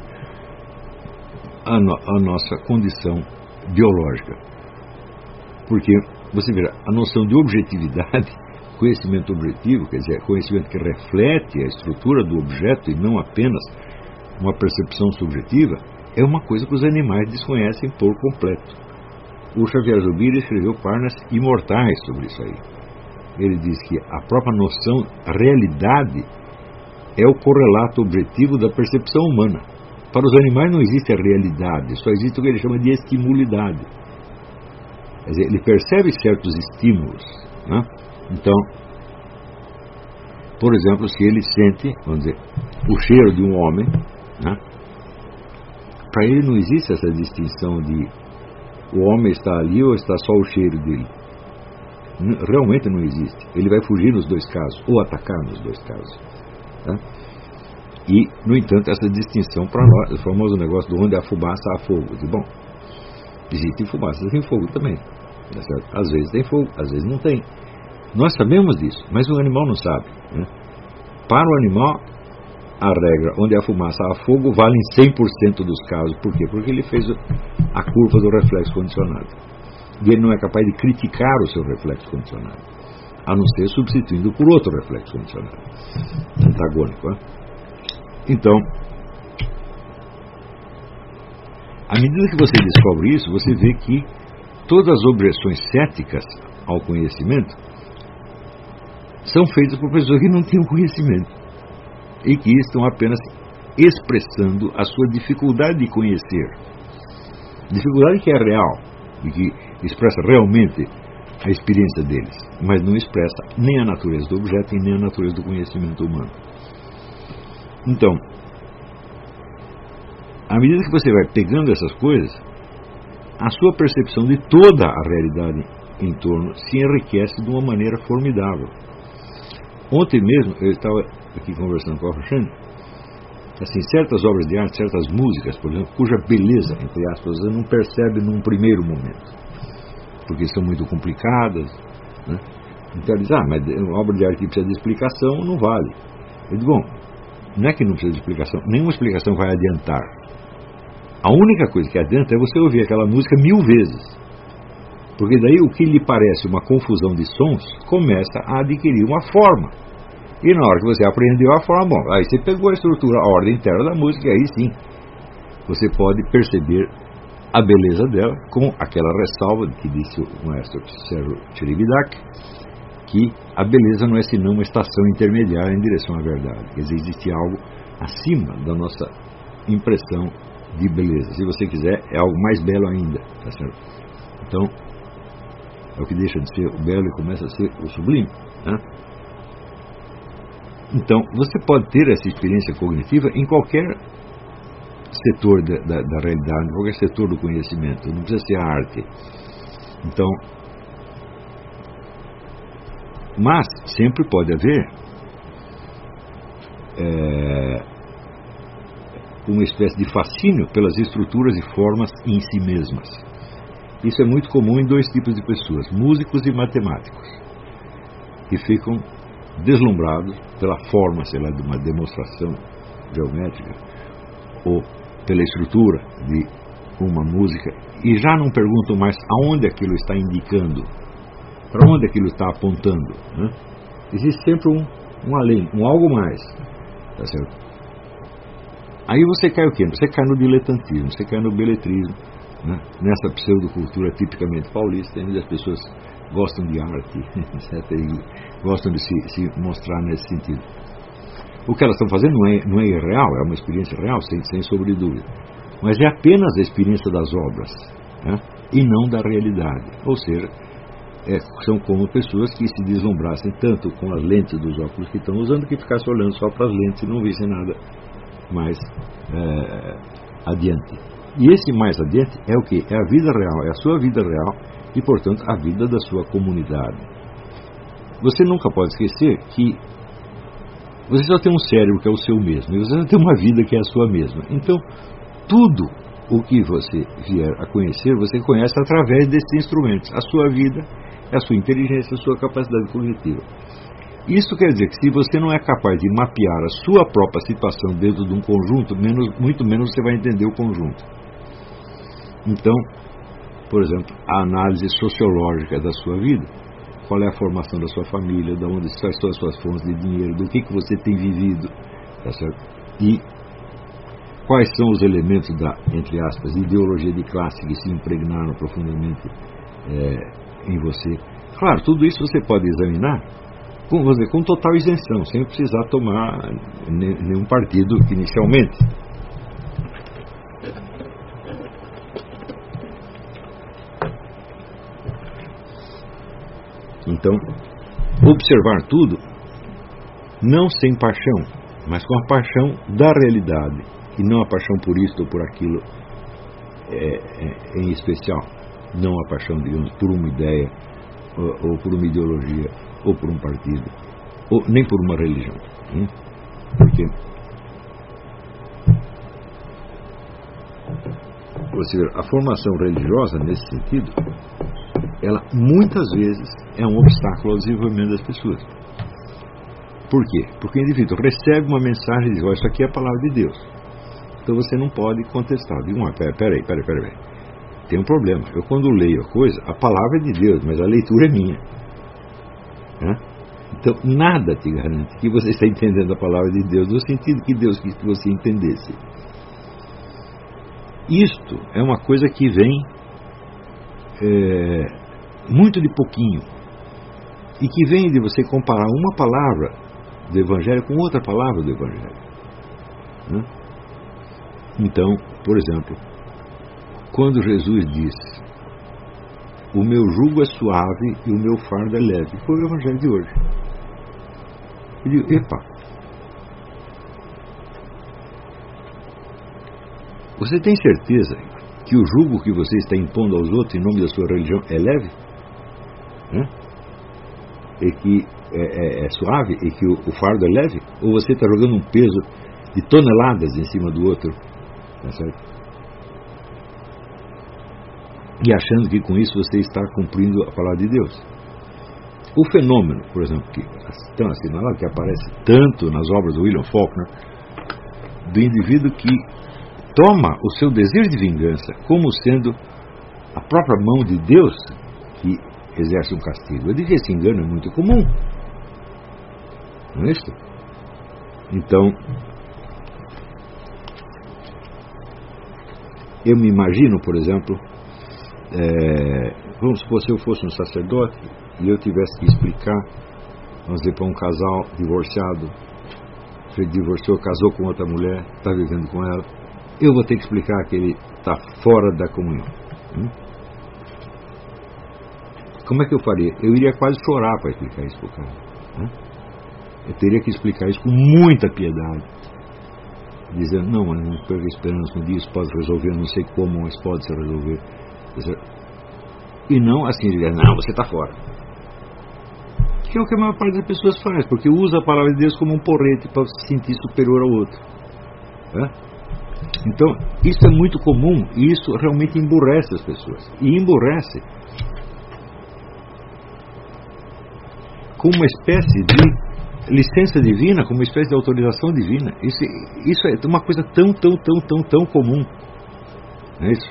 a nossa condição biológica. Porque, você verá, a noção de objetividade, conhecimento objetivo, quer dizer, conhecimento que reflete a estrutura do objeto e não apenas uma percepção subjetiva, é uma coisa que os animais desconhecem por completo. O Xavier Zubiri escreveu Páginas Imortais sobre isso aí. Ele diz que a própria noção, a realidade, é o correlato objetivo da percepção humana. Para os animais não existe a realidade, só existe o que ele chama de estimulidade. Quer dizer, ele percebe certos estímulos, né? Então, por exemplo, se ele sente, vamos dizer, o cheiro de um homem, né? Para ele não existe essa distinção de o homem está ali ou está só o cheiro dele. Realmente não existe. Ele vai fugir nos dois casos, ou atacar nos dois casos. Tá? E, no entanto, essa distinção para nós, o famoso negócio de onde há fumaça há fogo. Bom, existe fumaça, tem fogo também. Tá certo? Às vezes tem fogo, às vezes não tem. Nós sabemos disso, mas o animal não sabe. Né? Para o animal, a regra onde há fumaça há fogo vale em 100% dos casos. Por quê? Porque ele fez a curva do reflexo condicionado. E ele não é capaz de criticar o seu reflexo condicionado, a não ser substituindo por outro reflexo condicionado antagônico. Né? Então, à medida que você descobre isso, você vê que todas as objeções céticas ao conhecimento são feitas por pessoas que não têm o conhecimento e que estão apenas expressando a sua dificuldade de conhecer. Dificuldade que é real e que expressa realmente a experiência deles, mas não expressa nem a natureza do objeto e nem a natureza do conhecimento humano. Então, à medida que você vai pegando essas coisas, a sua percepção de toda a realidade em torno se enriquece de uma maneira formidável. Ontem mesmo eu estava aqui conversando com a Roxane, assim, certas obras de arte, certas músicas, por exemplo, cuja beleza, entre aspas, você não percebe num primeiro momento, porque são muito complicadas, né? Então ele diz, mas uma obra de arte que precisa de explicação não vale. Eu digo, bom, não é que não precisa de explicação, nenhuma explicação vai adiantar. A única coisa que adianta é você ouvir aquela música 1000 vezes, porque daí o que lhe parece uma confusão de sons começa a adquirir uma forma. E na hora que você aprendeu a forma, bom, aí você pegou a estrutura, a ordem interna da música, e aí sim você pode perceber a beleza dela, com aquela ressalva que disse o maestro Sérgio Chiribidac, que a beleza não é senão uma estação intermediária em direção à verdade. Quer dizer, existe algo acima da nossa impressão de beleza. Se você quiser, é algo mais belo ainda, tá certo? Então, é o que deixa de ser o belo e começa a ser o sublime, né? Então, você pode ter essa experiência cognitiva em qualquer setor da realidade, em qualquer setor do conhecimento, não precisa ser a arte. Então, mas sempre pode haver uma espécie de fascínio pelas estruturas e formas em si mesmas. Isso é muito comum em dois tipos de pessoas, músicos e matemáticos, que ficam deslumbrados pela forma, sei lá, de uma demonstração geométrica ou pela estrutura de uma música e já não perguntam mais aonde aquilo está indicando, para onde aquilo está apontando, né? Existe sempre um além, um algo mais, tá certo? Aí você cai o quê? Você cai no diletantismo, você cai no beletrismo, né? Nessa pseudocultura tipicamente paulista, onde as pessoas gostam de arte, etc., e gostam de se mostrar nesse sentido. O que elas estão fazendo não é irreal, é uma experiência real, sem sombra de dúvida, mas é apenas a experiência das obras, né? E não da realidade. Ou seja, são como pessoas que se deslumbrassem tanto com as lentes dos óculos que estão usando, que ficassem olhando só para as lentes e não vissem nada mais adiante. E esse mais adiante é o que? É a vida real, é a sua vida real e, portanto, a vida da sua comunidade. Você nunca pode esquecer que você só tem um cérebro que é o seu mesmo, e você só tem uma vida que é a sua mesma. Então, tudo o que você vier a conhecer, você conhece através desses instrumentos. A sua vida, a sua inteligência, a sua capacidade cognitiva. Isso quer dizer que se você não é capaz de mapear a sua própria situação dentro de um conjunto, muito menos você vai entender o conjunto. Então, por exemplo, a análise sociológica da sua vida, qual é a formação da sua família, de onde estão as suas fontes de dinheiro, do que você tem vivido, tá certo? E quais são os elementos da, entre aspas, ideologia de classe que se impregnaram profundamente em você. Claro, tudo isso você pode examinar com total isenção, sem precisar tomar nenhum partido inicialmente. Então, observar tudo, não sem paixão, mas com a paixão da realidade, e não a paixão por isto ou por aquilo em especial. Não a paixão, digamos, por uma ideia, ou por uma ideologia, ou por um partido, ou nem por uma religião. Porque você vê, a formação religiosa, nesse sentido, ela muitas vezes é um obstáculo ao desenvolvimento das pessoas. Por quê? Porque o indivíduo recebe uma mensagem e diz: isso aqui é a palavra de Deus. Então você não pode contestar. Digo, peraí. Tem um problema. Eu, quando leio a coisa, a palavra é de Deus, mas a leitura é minha. Então nada te garante que você está entendendo a palavra de Deus no sentido que Deus quis que você entendesse. Isto é uma coisa que vem muito de pouquinho, e que vem de você comparar uma palavra do Evangelho com outra palavra do Evangelho. Então, por exemplo, quando Jesus diz: o meu jugo é suave e o meu fardo é leve, foi o Evangelho de hoje. Eu digo: epa, você tem certeza que o jugo que você está impondo aos outros em nome da sua religião é leve? E que é suave? E que o fardo é leve? Ou você está jogando um peso de toneladas em cima do outro, tá certo? E achando que com isso você está cumprindo a palavra de Deus. O fenômeno, por exemplo, que tão assinalado, que aparece tanto nas obras do William Faulkner, do indivíduo que toma o seu desejo de vingança como sendo a própria mão de Deus que exerce um castigo. Eu diria que esse engano é muito comum, não é isso? Então, eu me imagino, por exemplo, vamos supor, se eu fosse um sacerdote e eu tivesse que explicar, vamos dizer, para um casal divorciado, se divorciou, casou com outra mulher, está vivendo com ela, eu vou ter que explicar que ele está fora da comunhão. Como é que eu faria? Eu iria quase chorar para explicar isso para o cara. Eu teria que explicar isso com muita piedade, dizendo, não, mas não perca esperança, um dia isso pode resolver, não sei como, mas pode se resolver. E não assim, dizer, não, você está fora. Que é o que a maior parte das pessoas faz, porque usa a palavra de Deus como um porrete para se sentir superior ao outro. Então, isso é muito comum e isso realmente emburrece as pessoas. E emburrece com uma espécie de licença divina, com uma espécie de autorização divina. Isso é uma coisa tão comum. Não é isso?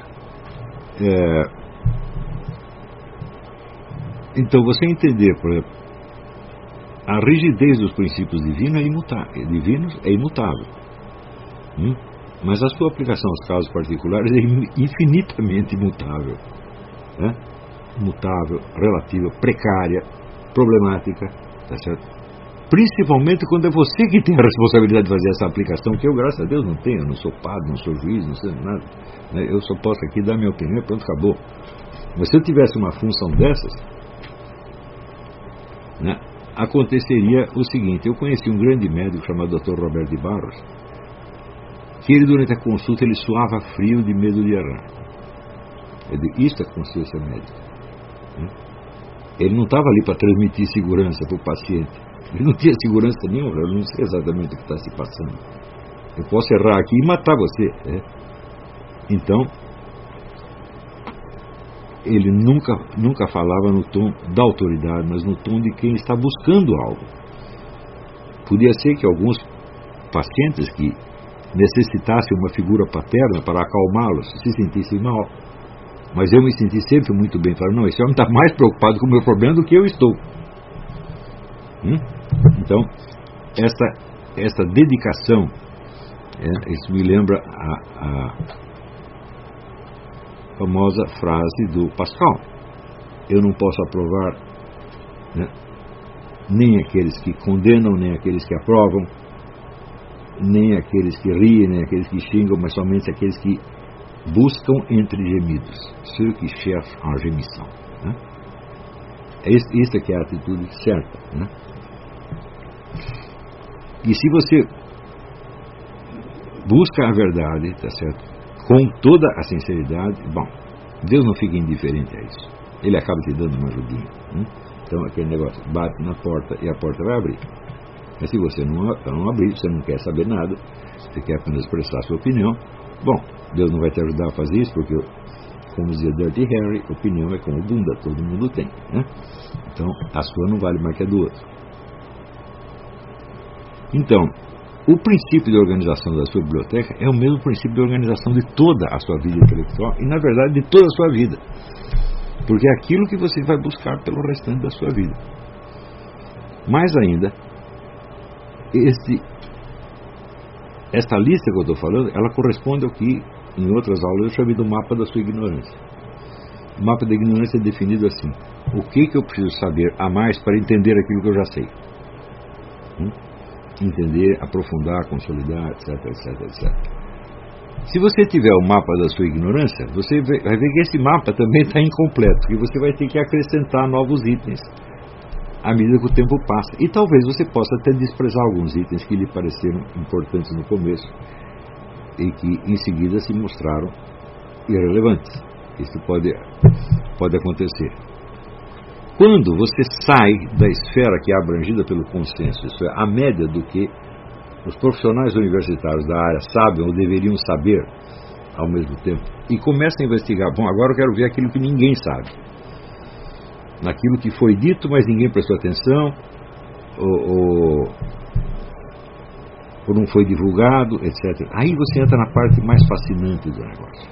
Então, você entender, por exemplo, a rigidez dos princípios divinos é imutável. Mas a sua aplicação aos casos particulares é infinitamente imutável. Imutável, relativa, precária, problemática, tá certo? Principalmente quando é você que tem a responsabilidade de fazer essa aplicação, que eu, graças a Deus, não tenho. Eu não sou padre, não sou juiz, não sei nada. Eu só posso aqui dar minha opinião e pronto, acabou. Mas se eu tivesse uma função dessas, aconteceria o seguinte: eu conheci um grande médico chamado Dr. Roberto de Barros, que ele, durante a consulta, ele suava frio de medo de errar. Eu digo, isso é consciência médica. Ele não estava ali para transmitir segurança para o paciente. Ele não tinha segurança nenhuma. Eu não sei exatamente o que está se passando. Eu posso errar aqui e matar você. Então, ele nunca falava no tom da autoridade, mas no tom de quem está buscando algo. Podia ser que alguns pacientes que necessitassem uma figura paterna para acalmá-los se sentissem mal. Mas eu me senti sempre muito bem. Falei, não, esse homem está mais preocupado com o meu problema do que eu estou. Então, essa dedicação, isso me lembra a famosa frase do Pascal: eu não posso aprovar nem aqueles que condenam, nem aqueles que aprovam, nem aqueles que riem, nem aqueles que xingam, mas somente aqueles que buscam entre gemidos, ceux qui cherchent en gémissant. Isso que é a atitude certa. E se você busca a verdade, tá certo, com toda a sinceridade, bom, Deus não fica indiferente a isso. Ele acaba te dando uma ajudinha. Então, aquele negócio, bate na porta e a porta vai abrir. Mas se você não abrir, você não quer saber nada, você quer apenas expressar a sua opinião, bom, Deus não vai te ajudar a fazer isso, porque, como dizia Dirty Harry, opinião é como bunda, todo mundo tem. Então, a sua não vale mais que a do outro. Então, o princípio de organização da sua biblioteca é o mesmo princípio de organização de toda a sua vida intelectual e, na verdade, de toda a sua vida. Porque é aquilo que você vai buscar pelo restante da sua vida. Mais ainda, esta lista que eu estou falando, ela corresponde ao que, em outras aulas, eu chamei do mapa da sua ignorância. O mapa da ignorância é definido assim: o que eu preciso saber a mais para entender aquilo que eu já sei? Entender, aprofundar, consolidar, etc. Se você tiver o mapa da sua ignorância, você vai ver que esse mapa também está incompleto, e você vai ter que acrescentar novos itens à medida que o tempo passa. E talvez você possa até desprezar alguns itens que lhe pareceram importantes no começo e que em seguida se mostraram irrelevantes. Isso pode acontecer. Quando você sai da esfera que é abrangida pelo consenso, isso é, a média do que os profissionais universitários da área sabem ou deveriam saber ao mesmo tempo, e começa a investigar, bom, agora eu quero ver aquilo que ninguém sabe, naquilo que foi dito, mas ninguém prestou atenção, ou não foi divulgado, etc. Aí você entra na parte mais fascinante do negócio.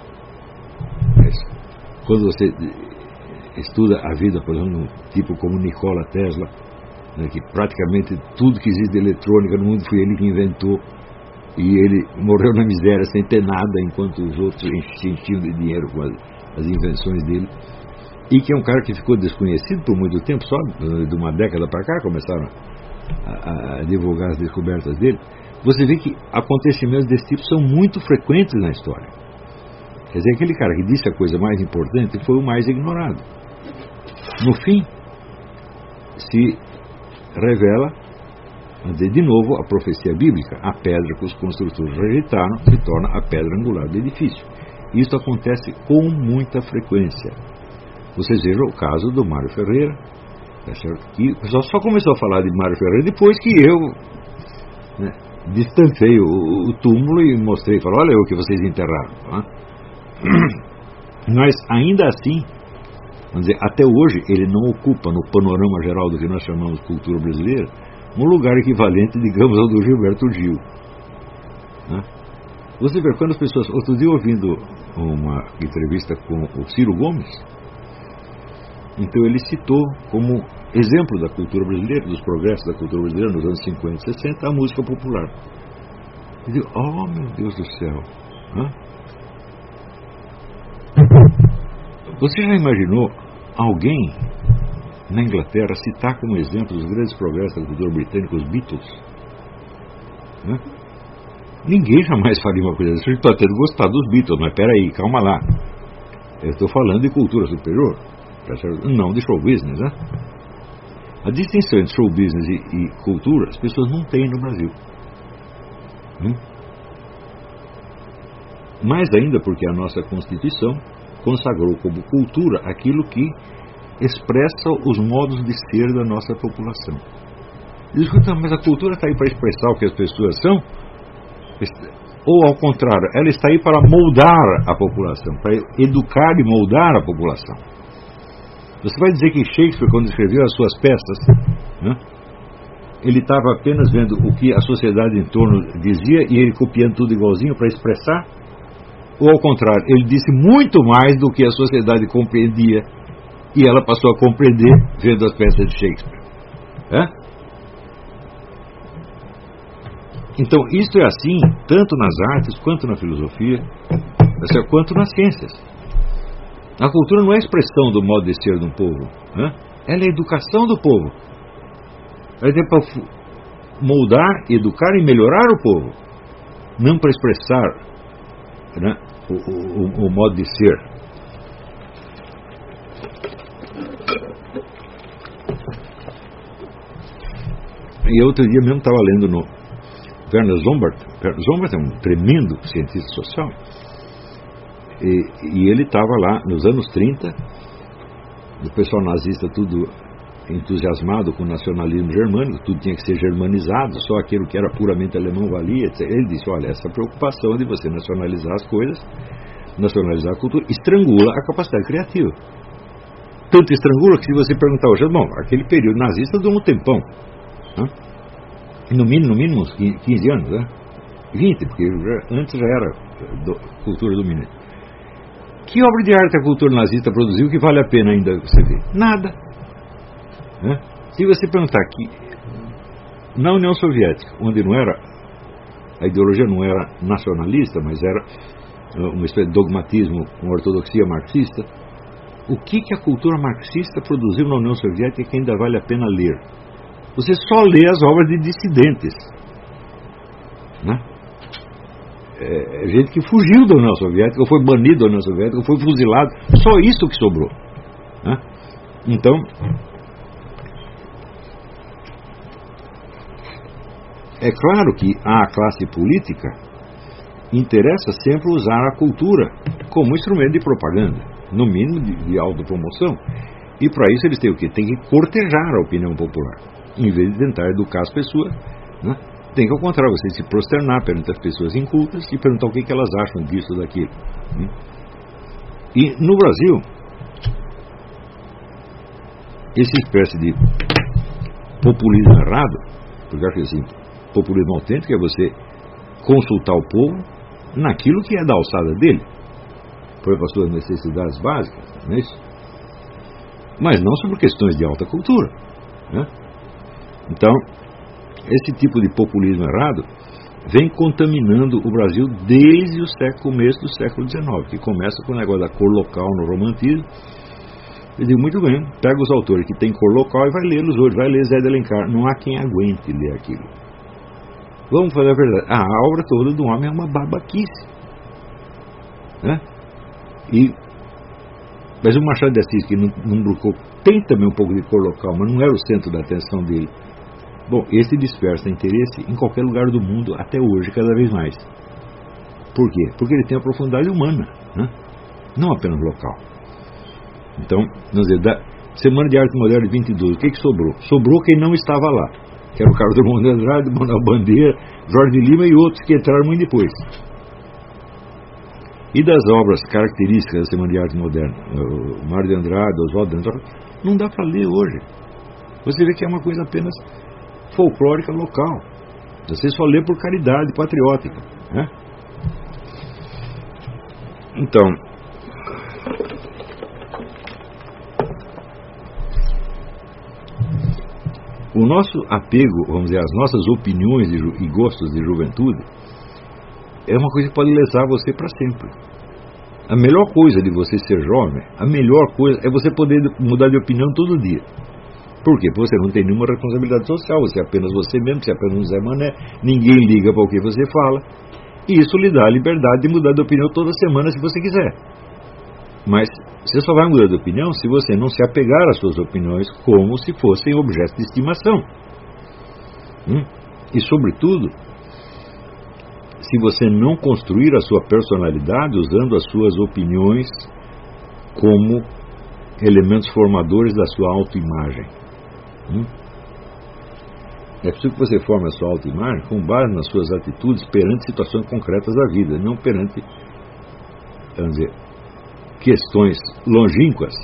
Quando você estuda a vida, por exemplo, um tipo como Nikola Tesla, que praticamente tudo que existe de eletrônica no mundo foi ele que inventou, e ele morreu na miséria sem ter nada, enquanto os outros enchiam de dinheiro com as invenções dele, e que é um cara que ficou desconhecido por muito tempo, só de uma década para cá começaram a divulgar as descobertas dele, você vê que acontecimentos desse tipo são muito frequentes na história. Quer dizer, aquele cara que disse a coisa mais importante foi o mais ignorado. No fim, se revela, de novo, a profecia bíblica: a pedra que os construtores rejeitaram se torna a pedra angular do edifício. Isso acontece com muita frequência. Vocês vejam o caso do Mário Ferreira, tá certo? Que o pessoal só começou a falar de Mário Ferreira depois que eu, né, distanciei o túmulo e mostrei, falei: olha o que vocês enterraram. Tá? Mas ainda assim, vamos dizer, até hoje ele não ocupa no panorama geral do que nós chamamos de cultura brasileira um lugar equivalente, digamos, ao do Gilberto Gil, né? Você vê, quando as pessoas... Outro dia, ouvindo uma entrevista com o Ciro Gomes, então ele citou como exemplo da cultura brasileira, dos progressos da cultura brasileira nos anos 50 e 60, a música popular. E digo: oh, meu Deus do céu! Você já imaginou alguém na Inglaterra citar como exemplo os grandes progressos da cultura britânica os Beatles? Ninguém jamais faria uma coisa dessa. Eu estou até gostar dos Beatles, mas peraí, calma lá. Eu estou falando de cultura superior, não de show business, né? A distinção entre show business e cultura, as pessoas não têm no Brasil. Mais ainda porque a nossa Constituição consagrou como cultura aquilo que expressa os modos de ser da nossa população. Diz: mas a cultura está aí para expressar o que as pessoas são? Ou ao contrário, ela está aí para moldar a população, para educar e moldar a população. Você vai dizer que Shakespeare, quando escreveu as suas peças, ele estava apenas vendo o que a sociedade em torno dizia e ele copiando tudo igualzinho para expressar? Ou ao contrário, ele disse muito mais do que a sociedade compreendia e ela passou a compreender vendo as peças de Shakespeare? Então, isso é assim tanto nas artes, quanto na filosofia, quanto nas ciências. A cultura não é a expressão do modo de ser de um povo, ela é a educação do povo. Ela é para moldar, educar e melhorar o povo, não para expressar, né, o modo de ser. E outro dia mesmo estava lendo no Werner Sombart. Sombart é um tremendo cientista social, e ele estava lá nos anos 30, o pessoal nazista tudo entusiasmado com o nacionalismo germânico, tudo tinha que ser germanizado, só aquilo que era puramente alemão valia, etc. Ele disse: olha, essa preocupação de você nacionalizar as coisas, nacionalizar a cultura, estrangula a capacidade criativa. Tanto estrangula que, se você perguntar hoje, bom, aquele período nazista durou um tempão, no mínimo uns 15 anos, 20, porque antes já era cultura dominante. Que obra de arte a cultura nazista produziu que vale a pena ainda você ver? Nada. Se você perguntar que na União Soviética, onde não era, a ideologia não era nacionalista, mas era uma espécie de dogmatismo com ortodoxia marxista, o que a cultura marxista produziu na União Soviética que ainda vale a pena ler? Você só lê as obras de dissidentes, gente que fugiu da União Soviética, ou foi banido da União Soviética, ou foi fuzilado, só isso que sobrou. Então, é claro que à classe política interessa sempre usar a cultura como instrumento de propaganda, no mínimo de autopromoção, e para isso eles têm o quê? Tem que cortejar a opinião popular, em vez de tentar educar as pessoas, tem que, ao contrário, você se prosternar perante as pessoas incultas e perguntar o que elas acham disso ou daquilo. E no Brasil, essa espécie de populismo errado, porque eu acho que assim, populismo autêntico é você consultar o povo naquilo que é da alçada dele, por exemplo, as suas necessidades básicas, não é isso? Mas não sobre questões de alta cultura, Então, esse tipo de populismo errado vem contaminando o Brasil desde o começo do século XIX, que começa com o negócio da cor local no romantismo. Eu digo: muito bem, pega os autores que têm cor local e vai lê-los hoje, vai ler Zé de Alencar. Não há quem aguente ler aquilo. Vamos falar a verdade. A obra toda do homem é uma babaquice, né? Mas o Machado de Assis, que não blocou, tem também um pouco de cor local, mas não era o centro da atenção dele. Bom, esse dispersa interesse em qualquer lugar do mundo, até hoje, cada vez mais. Por quê? Porque ele tem a profundidade humana, né? Não apenas local. Então, vamos dizer, da Semana de Arte Moderna de 22, o que sobrou? Sobrou quem não estava lá, que era o Carlos Drummond de Andrade, Manuel Bandeira, Jorge Lima e outros que entraram muito depois. E das obras características da Semana de Arte Moderna, o Mário de Andrade, Oswaldo de Andrade, não dá para ler hoje. Você vê que é uma coisa apenas folclórica local. Você só lê por caridade patriótica, né? Então, o nosso apego, vamos dizer, às nossas opiniões e gostos de juventude é uma coisa que pode lesar você para sempre. A melhor coisa de você ser jovem, a melhor coisa é você poder mudar de opinião todo dia. Por quê? Porque você não tem nenhuma responsabilidade social, você é apenas você mesmo, você é apenas um Zé Mané, ninguém liga para o que você fala, e isso lhe dá a liberdade de mudar de opinião toda semana se você quiser. Mas você só vai mudar de opinião se você não se apegar às suas opiniões como se fossem objetos de estimação. E, sobretudo, se você não construir a sua personalidade usando as suas opiniões como elementos formadores da sua autoimagem. É preciso que você forme a sua autoimagem com base nas suas atitudes perante situações concretas da vida, não perante, vamos dizer, questões longínquas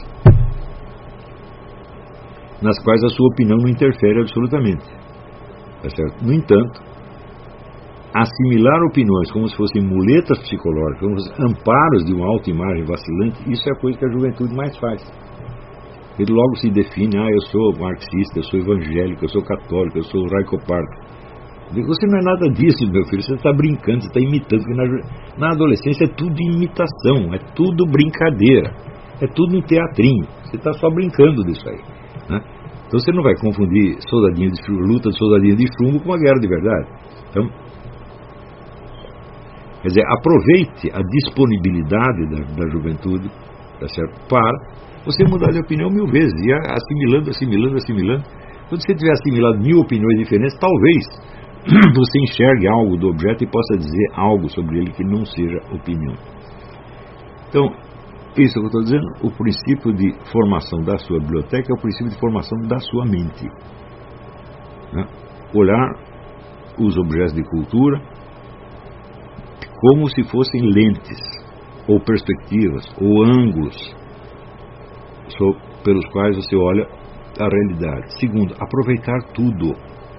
nas quais a sua opinião não interfere absolutamente. Tá certo? No entanto, assimilar opiniões como se fossem muletas psicológicas, como se fossem amparos de uma autoimagem vacilante, isso é a coisa que a juventude mais faz. Ele logo se define, eu sou marxista, eu sou evangélico, eu sou católico, eu sou raicopardo. Você não é nada disso, meu filho, você está brincando, você está imitando, porque na adolescência é tudo imitação, é tudo brincadeira, é tudo um teatrinho, você está só brincando disso aí, né? Então você não vai confundir luta de soldadinho de chumbo com uma guerra de verdade. Então, quer dizer, aproveite a disponibilidade da juventude, tá certo? Para você mudar de opinião 1000 vezes, e assimilando. Quando você tiver assimilado 1000 opiniões diferentes, talvez você enxergue algo do objeto e possa dizer algo sobre ele que não seja opinião. Então, isso que eu estou dizendo, o princípio de formação da sua biblioteca é o princípio de formação da sua mente, né? Olhar os objetos de cultura como se fossem lentes, ou perspectivas, ou ângulos pelos quais você olha a realidade. Segundo, aproveitar tudo.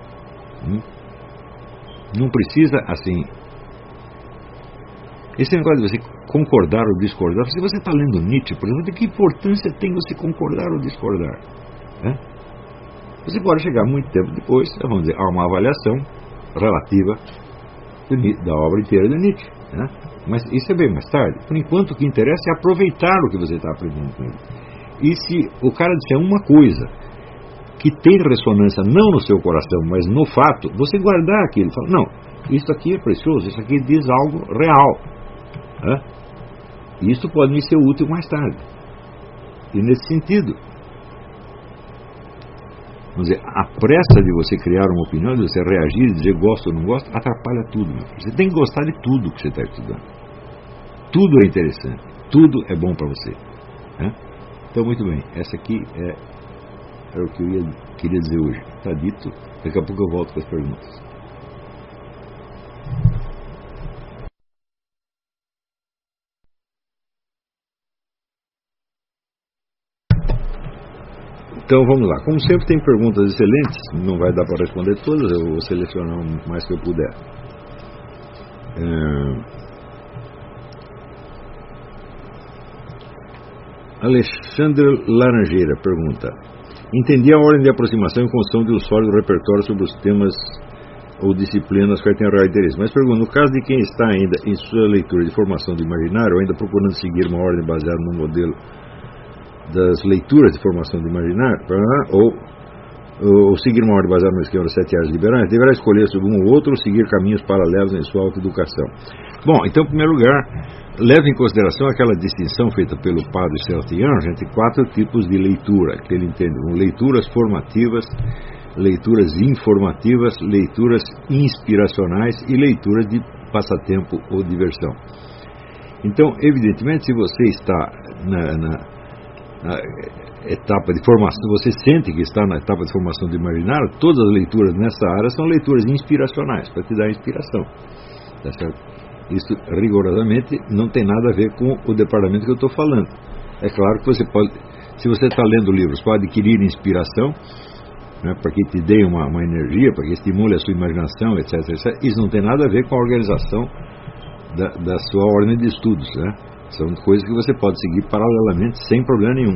Não precisa, assim, esse negócio de você concordar ou discordar. Se você está lendo Nietzsche, por exemplo, que importância tem você concordar ou discordar, né? Você pode chegar muito tempo depois, vamos dizer, a uma avaliação relativa da obra inteira de Nietzsche, né? Mas isso é bem mais tarde. Por enquanto, o que interessa é aproveitar o que você está aprendendo com ele. E se o cara disser uma coisa que tem ressonância não no seu coração, mas no fato, você guardar aquilo, falar, não, isso aqui é precioso, isso aqui diz algo real, né? E isso pode me ser útil mais tarde. E nesse sentido, vamos dizer, a pressa de você criar uma opinião, de você reagir, dizer gosto ou não gosto, atrapalha tudo, meu filho. Você tem que gostar de tudo que você está estudando. Tudo é interessante, tudo é bom para você, né? Então, muito bem, essa aqui é o que eu queria dizer hoje. Está dito, daqui a pouco eu volto com as perguntas. Então vamos lá, como sempre tem perguntas excelentes, não vai dar para responder todas, eu vou selecionar o mais que eu puder. Alexandre Laranjeira pergunta: entendi a ordem de aproximação em função de um sólido repertório sobre os temas ou disciplinas que tem real interesse, mas pergunto, no caso de quem está ainda em sua leitura de formação do imaginário, ou ainda procurando seguir uma ordem baseada no modelo das leituras de formação do imaginário, ou ou seguir uma ordem baseada no esquema das 7 áreas liberais, deverá escolher sobre um ou outro ou seguir caminhos paralelos em sua autoeducação. Bom, então, em primeiro lugar, leve em consideração aquela distinção feita pelo padre Sertian entre 4 tipos de leitura, que ele entende: leituras formativas, leituras informativas, leituras inspiracionais e leituras de passatempo ou diversão. Então, evidentemente, se você está na etapa de formação, você sente que está na etapa de formação do imaginário, todas as leituras nessa área são leituras inspiracionais, para te dar inspiração. Tá certo? Isso, rigorosamente, não tem nada a ver com o departamento que eu estou falando. É claro que você pode, se você está lendo livros, pode adquirir inspiração, né, para que te dê uma energia, para que estimule a sua imaginação, etc, etc. Isso não tem nada a ver com a organização da sua ordem de estudos, né? São coisas que você pode seguir paralelamente sem problema nenhum.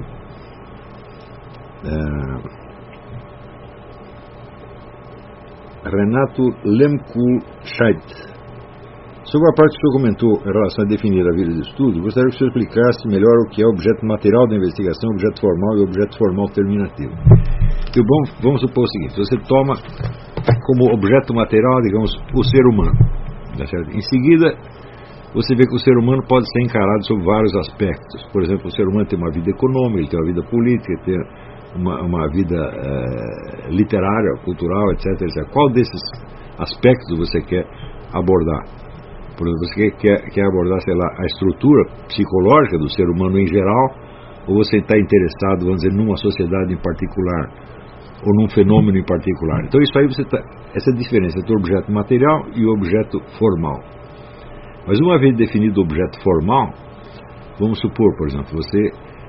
Renato Lemkuscheit, sobre a parte que o senhor comentou em relação a definir a vida de estudo, gostaria que o senhor explicasse melhor o que é objeto material da investigação, objeto formal e objeto formal terminativo. Então, vamos supor o seguinte: você toma como objeto material, digamos, o ser humano, tá certo? Em seguida, você vê que o ser humano pode ser encarado sob vários aspectos. Por exemplo, o ser humano tem uma vida econômica, ele tem uma vida política, ele tem uma vida literária, cultural, etc, etc. Qual desses aspectos você quer abordar? Por exemplo, você quer abordar, sei lá, a estrutura psicológica do ser humano em geral, ou você está interessado, vamos dizer, numa sociedade em particular, ou num fenômeno em particular? Então isso aí essa diferença entre o objeto material e o objeto formal. Mas uma vez definido o objeto formal, vamos supor, por exemplo, você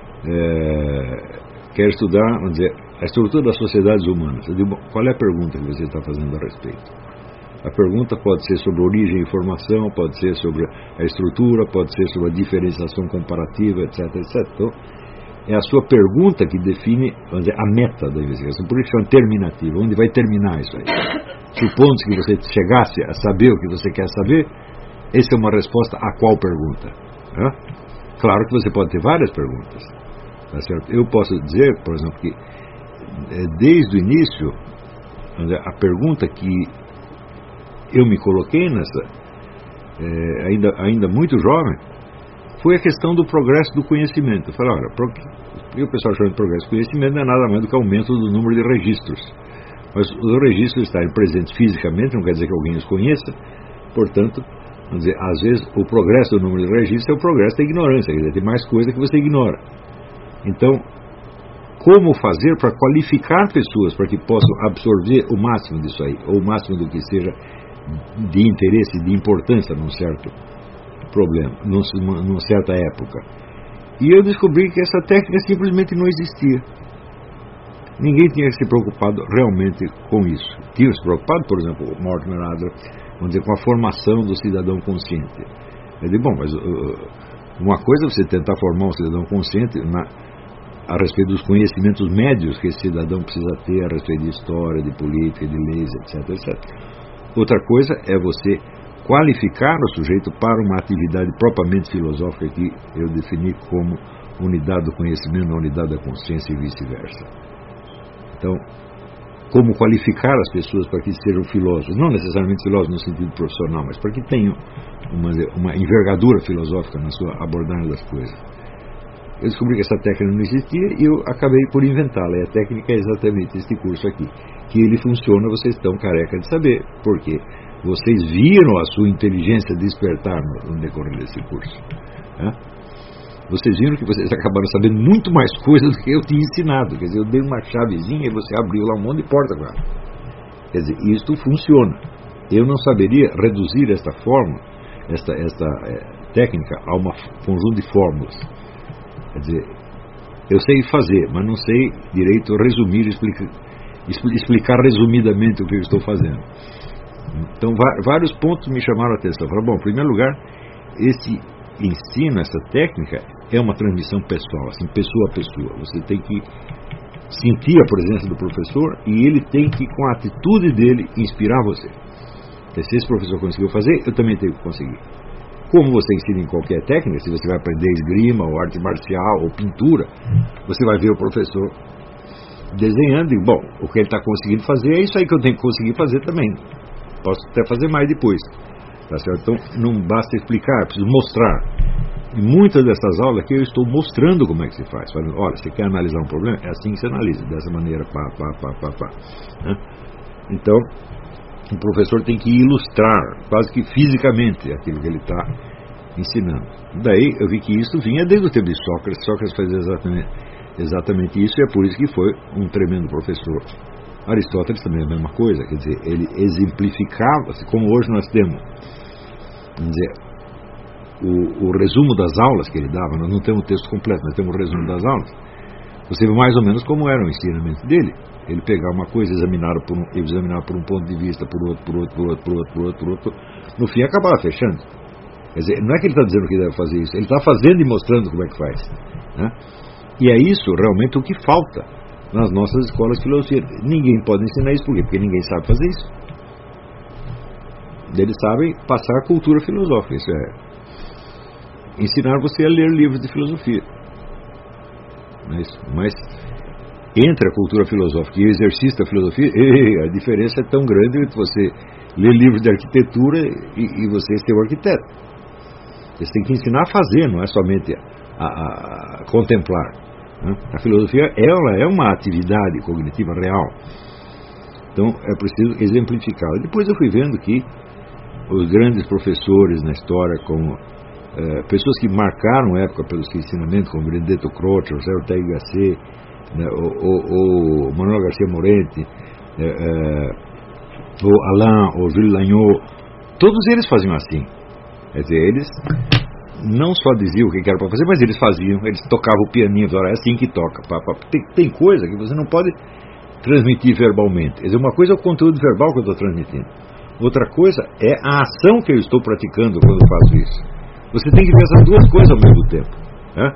quer estudar, vamos dizer, a estrutura das sociedades humanas. Eu digo, qual é a pergunta que você está fazendo a respeito? A pergunta pode ser sobre origem e formação, pode ser sobre a estrutura, pode ser sobre a diferenciação comparativa, etc, etc. Então, é a sua pergunta que define, vamos dizer, a meta da investigação. Por isso chama terminativa. Onde vai terminar isso aí? Supondo que você chegasse a saber o que você quer saber, essa é uma resposta a qual pergunta? Claro que você pode ter várias perguntas. Tá certo? Eu posso dizer, por exemplo, que desde o início, a pergunta que eu me coloquei ainda muito jovem, foi a questão do progresso do conhecimento. Eu falei, olha, o que o pessoal chama de progresso do conhecimento não é nada mais do que aumento do número de registros. Mas os registros estarem presentes fisicamente não quer dizer que alguém os conheça, portanto, vamos dizer, às vezes o progresso do número de registros é o progresso da ignorância, quer dizer, tem mais coisa que você ignora. Então, como fazer para qualificar pessoas para que possam absorver o máximo disso aí, ou o máximo do que seja de interesse, de importância num certo problema, numa certa época? E eu descobri que essa técnica simplesmente não existia. Ninguém tinha se preocupado realmente com isso. Tinha se preocupado, por exemplo, o Mortimer Adler, vamos dizer, com a formação do cidadão consciente. Eu digo, bom, mas uma coisa é você tentar formar um cidadão consciente a respeito dos conhecimentos médios que esse cidadão precisa ter a respeito de história, de política, de leis, etc, etc. Outra coisa é você qualificar o sujeito para uma atividade propriamente filosófica que eu defini como unidade do conhecimento na unidade da consciência e vice-versa. Então, como qualificar as pessoas para que sejam filósofos, não necessariamente filósofos no sentido profissional, mas para que tenham uma envergadura filosófica na sua abordagem das coisas. Eu descobri que essa técnica não existia e eu acabei por inventá-la. E a técnica é exatamente este curso aqui. Que ele funciona, vocês estão careca de saber, porque vocês viram a sua inteligência despertar no decorrer desse curso. Vocês viram que vocês acabaram sabendo muito mais coisas do que eu tinha ensinado. Quer dizer, eu dei uma chavezinha e você abriu lá um monte de porta agora. Quer dizer, isto funciona. Eu não saberia reduzir esta forma, esta técnica, a um conjunto de fórmulas. Quer dizer, eu sei fazer, mas não sei direito resumir, explicar resumidamente o que eu estou fazendo. Então, vários pontos me chamaram a atenção. Falaram, bom, em primeiro lugar, esse ensino, essa técnica, é uma transmissão pessoal, assim, pessoa a pessoa. Você tem que sentir a presença do professor e ele tem que, com a atitude dele, inspirar você. Se esse professor conseguiu fazer, eu também tenho que conseguir. Como você ensina em qualquer técnica, se você vai aprender esgrima, ou arte marcial, ou pintura, você vai ver o professor desenhando, e bom, o que ele está conseguindo fazer é isso aí que eu tenho que conseguir fazer também. Posso até fazer mais depois. Tá certo? Então, não basta explicar, é preciso mostrar. E muitas dessas aulas aqui eu estou mostrando como é que se faz. Falando, olha, você quer analisar um problema? É assim que você analisa, dessa maneira, né? Então, o professor tem que ilustrar, quase que fisicamente, aquilo que ele está ensinando. Daí eu vi que isso vinha desde o tempo de Sócrates. Sócrates fazia exatamente isso, e é por isso que foi um tremendo professor. Aristóteles também é a mesma coisa, quer dizer, ele exemplificava, como hoje nós temos, vamos dizer, o resumo das aulas que ele dava. Nós não temos o texto completo, nós temos o resumo das aulas. Você vê mais ou menos como era o ensinamento dele. Ele pegava uma coisa, examinava por um ponto de vista, por outro, no fim acabava fechando. Quer dizer, não é que ele está dizendo que deve fazer isso, ele está fazendo e mostrando como é que faz, né? E é isso realmente o que falta nas nossas escolas de filosofia. Ninguém pode ensinar isso, por quê? Porque ninguém sabe fazer isso. Eles sabem passar a cultura filosófica, isso é ensinar você a ler livros de filosofia. Mas entre a cultura filosófica e o exercício da filosofia, a diferença é tão grande entre você ler livros de arquitetura e você ser um arquiteto. Você tem que ensinar a fazer, não é somente a contemplar, né? A filosofia, ela é uma atividade cognitiva real. Então é preciso exemplificá-la. Depois eu fui vendo que os grandes professores na história, como pessoas que marcaram época pelos ensinamentos, como Benedetto Croce, José Ortega y Gasset, né, ou Manuel Garcia Morente, ou Alain, ou Gilles Lagneau, todos eles faziam assim. Quer dizer, eles não só diziam o que era para fazer, mas eles faziam, eles tocavam o pianinho, é assim que toca. Tem coisa que você não pode transmitir verbalmente. Quer dizer, uma coisa é o conteúdo verbal que eu estou transmitindo, outra coisa é a ação que eu estou praticando quando eu faço isso. Você tem que ver essas duas coisas ao mesmo tempo, né?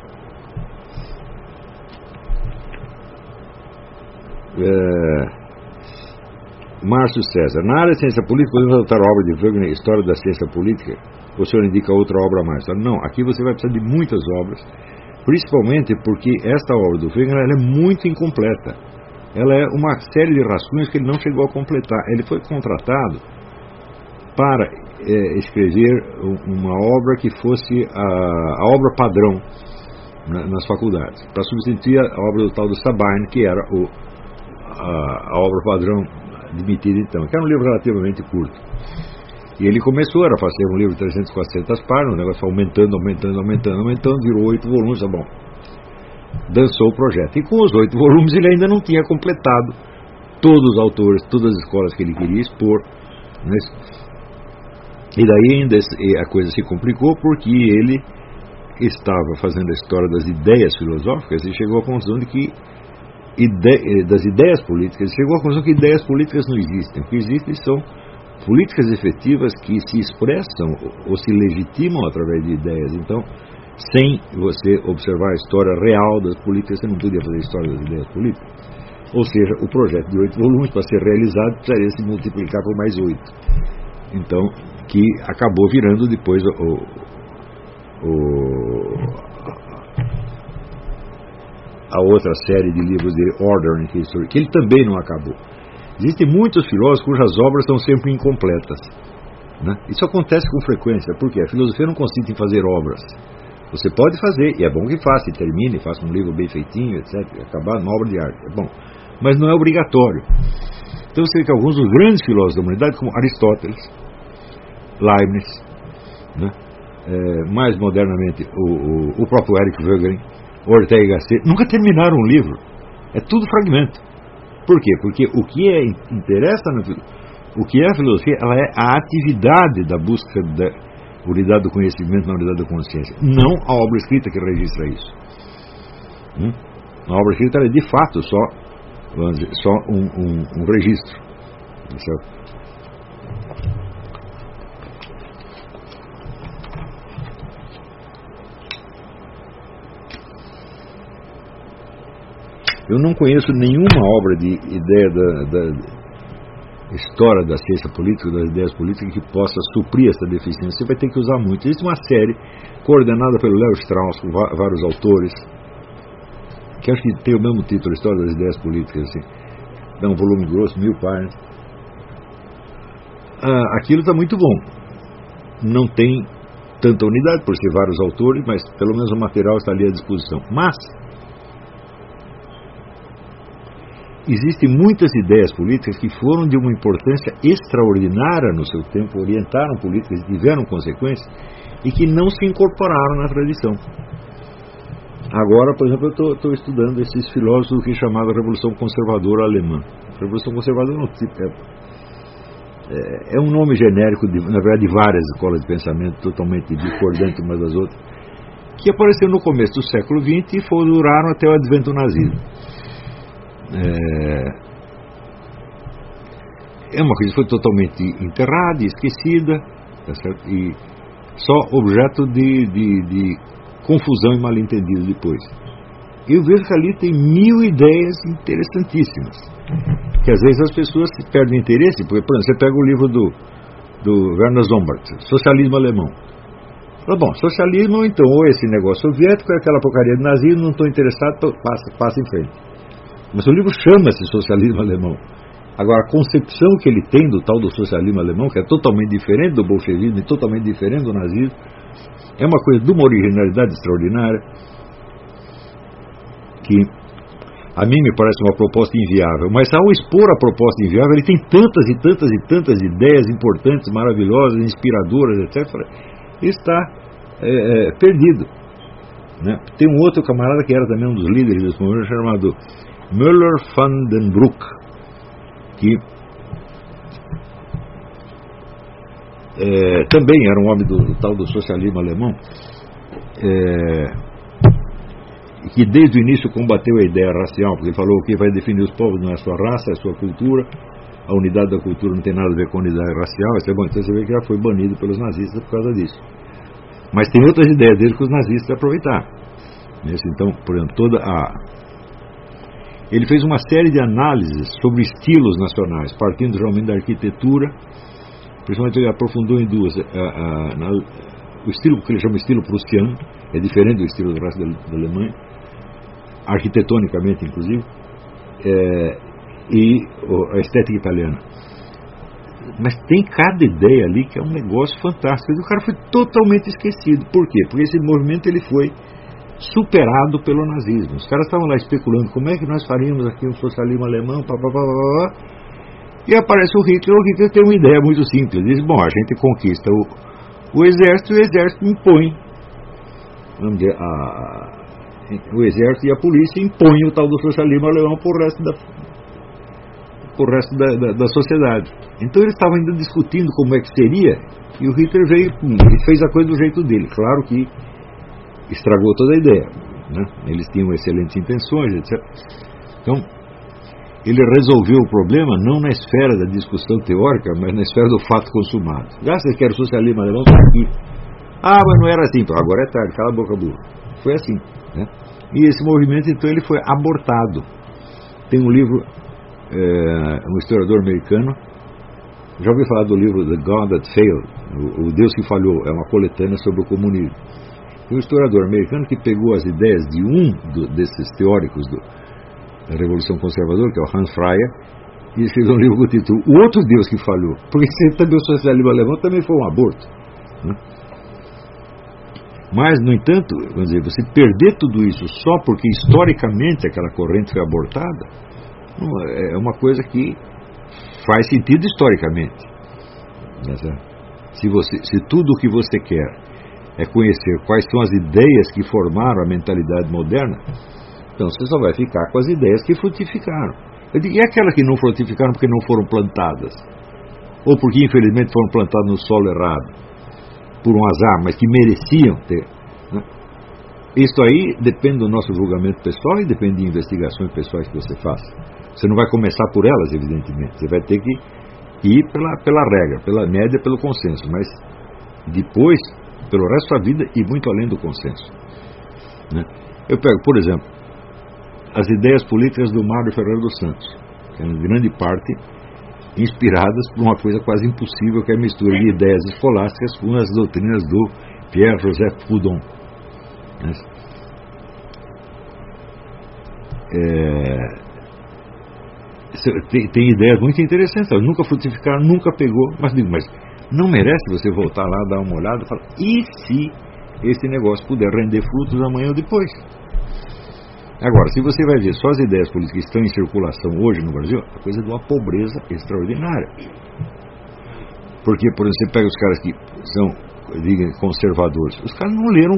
Márcio César, na área de ciência política podemos adotar a obra de Wegener, História da Ciência Política, ou o senhor indica outra obra a mais? Não, aqui você vai precisar de muitas obras, principalmente porque esta obra do Wegener ela é muito incompleta. Ela é uma série de rascunhos que ele não chegou a completar. Ele foi contratado para escrever uma obra que fosse a obra padrão nas faculdades, para substituir a obra do tal do Sabine, que era a obra padrão admitida então, que era um livro relativamente curto. E ele começou, era para ser um livro de 300, 400 páginas, o negócio foi aumentando, virou 8 volumes, tá bom. Dançou o projeto. E com os 8 volumes ele ainda não tinha completado todos os autores, todas as escolas que ele queria expor, né? E daí ainda a coisa se complicou porque ele estava fazendo a história das ideias filosóficas e chegou à conclusão de que das ideias políticas, chegou à conclusão que ideias políticas não existem. O que existem são políticas efetivas que se expressam ou se legitimam através de ideias. Então, sem você observar a história real das políticas, você não podia fazer a história das ideias políticas. Ou seja, o projeto de 8 volumes, para ser realizado, precisaria se multiplicar por mais 8. Então, que acabou virando depois a outra série de livros dele, Order and History, que ele também não acabou. Existem muitos filósofos cujas obras estão sempre incompletas, né? Isso acontece com frequência, porque a filosofia não consiste em fazer obras. Você pode fazer, e é bom que faça, e termine, faça um livro bem feitinho, etc., acabar uma obra de arte, é bom, mas não é obrigatório. Então você vê que alguns dos grandes filósofos da humanidade, como Aristóteles, Leibniz, né? Mais modernamente o próprio Eric Wegener, Ortega y Gasset, nunca terminaram um livro. É tudo fragmento. Por quê? Porque o que interessa o que é a filosofia, ela é a atividade da busca da unidade do conhecimento na unidade da consciência, não a obra escrita que registra isso. A obra escrita é de fato só um registro, certo? Eu não conheço nenhuma obra de ideia da história da ciência política, das ideias políticas, que possa suprir essa deficiência. Você vai ter que usar muito. Existe uma série coordenada pelo Léo Strauss, com vários autores, que acho que tem o mesmo título, História das Ideias Políticas, assim, dá um volume grosso, 1000 páginas. Aquilo está muito bom. Não tem tanta unidade, por ser vários autores, mas pelo menos o material está ali à disposição. Mas existem muitas ideias políticas que foram de uma importância extraordinária no seu tempo, orientaram políticas, tiveram consequências e que não se incorporaram na tradição. Agora, por exemplo, eu estou estudando esses filósofos que chamavam Revolução Conservadora Alemã. Revolução Conservadora é um nome genérico, na verdade, de várias escolas de pensamento totalmente discordantes umas das outras, que apareceram no começo do século XX e duraram até o advento do nazismo. É uma coisa que foi totalmente enterrada e esquecida, tá certo? E só objeto de confusão e mal-entendido depois. Eu vejo que ali tem 1000 ideias interessantíssimas, que às vezes as pessoas perdem interesse, porque, por exemplo, você pega o livro do Werner Sombart, Socialismo Alemão. Fala, bom, socialismo, então, ou esse negócio soviético, é aquela porcaria de nazismo, não estou interessado, passa em frente. Mas o livro chama-se Socialismo Alemão. Agora, a concepção que ele tem do tal do socialismo alemão, que é totalmente diferente do bolchevismo e totalmente diferente do nazismo, é uma coisa de uma originalidade extraordinária, que a mim me parece uma proposta inviável, mas ao expor a proposta inviável, ele tem tantas e tantas e tantas ideias importantes, maravilhosas, inspiradoras, etc. Ele está perdido, né? Tem um outro camarada que era também um dos líderes desse movimento, chamado Müller van den Broek, que também era um homem do tal do socialismo alemão, que desde o início combateu a ideia racial, porque ele falou que vai definir os povos não é a sua raça, é a sua cultura, a unidade da cultura não tem nada a ver com a unidade racial. Isso é bom, então você vê que já foi banido pelos nazistas por causa disso. Mas tem outras ideias dele que os nazistas aproveitaram. Então, por exemplo, ele fez uma série de análises sobre estilos nacionais, partindo realmente da arquitetura, principalmente ele aprofundou em duas. O estilo que ele chama de estilo prussiano, é diferente do estilo do resto da Alemanha, arquitetonicamente inclusive, e a estética italiana. Mas tem cada ideia ali que é um negócio fantástico. E o cara foi totalmente esquecido. Por quê? Porque esse movimento ele foi superado pelo nazismo. Os caras estavam lá especulando como é que nós faríamos aqui um socialismo alemão, e aparece o Hitler tem uma ideia muito simples. Ele diz, bom, a gente conquista o exército e o exército impõe, vamos dizer, o exército e a polícia impõem o tal do socialismo alemão por resto da sociedade. Então eles estavam ainda discutindo como é que seria, e o Hitler veio e fez a coisa do jeito dele. Claro que estragou toda a ideia, né? Eles tinham excelentes intenções, etc. Então ele resolveu o problema não na esfera da discussão teórica, mas na esfera do fato consumado. Vocês querem socialismo alemão? Está aqui. Mas não era assim. Agora é tarde, cala a boca, burro. Foi assim, né? E esse movimento, então, ele foi abortado. Tem um livro, um historiador americano, já ouviu falar do livro The God That Failed, o Deus que Falhou, é uma coletânea sobre o comunismo. Tem um historiador americano que pegou as ideias de desses teóricos da Revolução Conservadora, que é o Hans Freyer, e escreveu um livro com o título O Outro Deus que Falhou, porque também o socialismo alemão também foi um aborto, né? Mas, no entanto, vamos dizer, você perder tudo isso só porque historicamente aquela corrente foi abortada, é uma coisa que faz sentido historicamente. Se tudo o que você quer é conhecer quais são as ideias que formaram a mentalidade moderna, então você só vai ficar com as ideias que frutificaram. Eu digo, e aquelas que não frutificaram porque não foram plantadas? Ou porque infelizmente foram plantadas no solo errado, por um azar, mas que mereciam ter, né? Isso aí depende do nosso julgamento pessoal e depende de investigações pessoais que você faça. Você não vai começar por elas, evidentemente. Você vai ter que ir pela regra, pela média, pelo consenso, mas depois, pelo resto da vida e muito além do consenso, né? Eu pego, por exemplo, as ideias políticas do Mário Ferreira dos Santos, que é em grande parte inspiradas por uma coisa quase impossível, que é a mistura de ideias escolásticas com as doutrinas do Pierre Joseph Proudhon. tem ideias muito interessantes, nunca frutificaram, nunca pegou, mas não merece você voltar lá, dar uma olhada e falar, e se esse negócio puder render frutos amanhã ou depois? Agora, se você vai ver só as ideias políticas que estão em circulação hoje no Brasil, a coisa é de uma pobreza extraordinária. Porque, por exemplo, você pega os caras que são, digam, conservadores, os caras não leram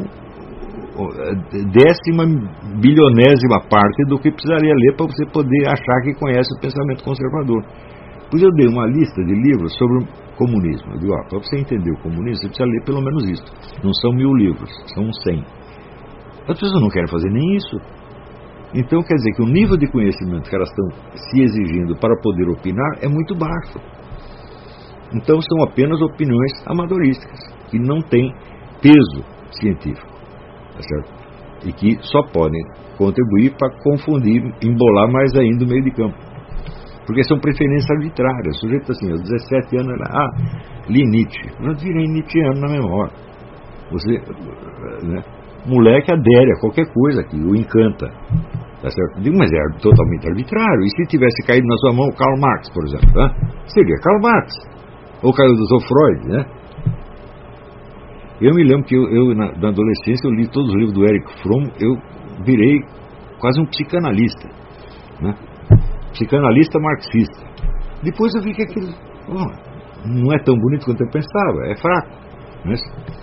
10ª bilionésima parte do que precisaria ler para você poder achar que conhece o pensamento conservador. Pois eu dei uma lista de livros sobre o comunismo. Eu digo, para você entender o comunismo, você precisa ler pelo menos isso. Não são 1000 livros, são 100. As pessoas não querem fazer nem isso. Então quer dizer que o nível de conhecimento que elas estão se exigindo para poder opinar é muito baixo. Então são apenas opiniões amadorísticas, que não têm peso científico, tá certo? E que só podem contribuir para confundir, embolar mais ainda o meio de campo. Porque são preferências arbitrárias. O sujeito assim, aos 17 anos, li Nietzsche. Eu virei Nietzscheano na memória. Você, né, moleque adere a qualquer coisa que o encanta. Tá certo? Digo, mas é totalmente arbitrário. E se tivesse caído na sua mão Karl Marx, por exemplo? Seria Karl Marx. Ou caiu o Dr. Freud, né? Eu me lembro que na adolescência eu li todos os livros do Erich Fromm. Eu virei quase um psicanalista, né? Psicanalista marxista. Depois eu vi que aquilo não é tão bonito quanto eu pensava, é fraco, né?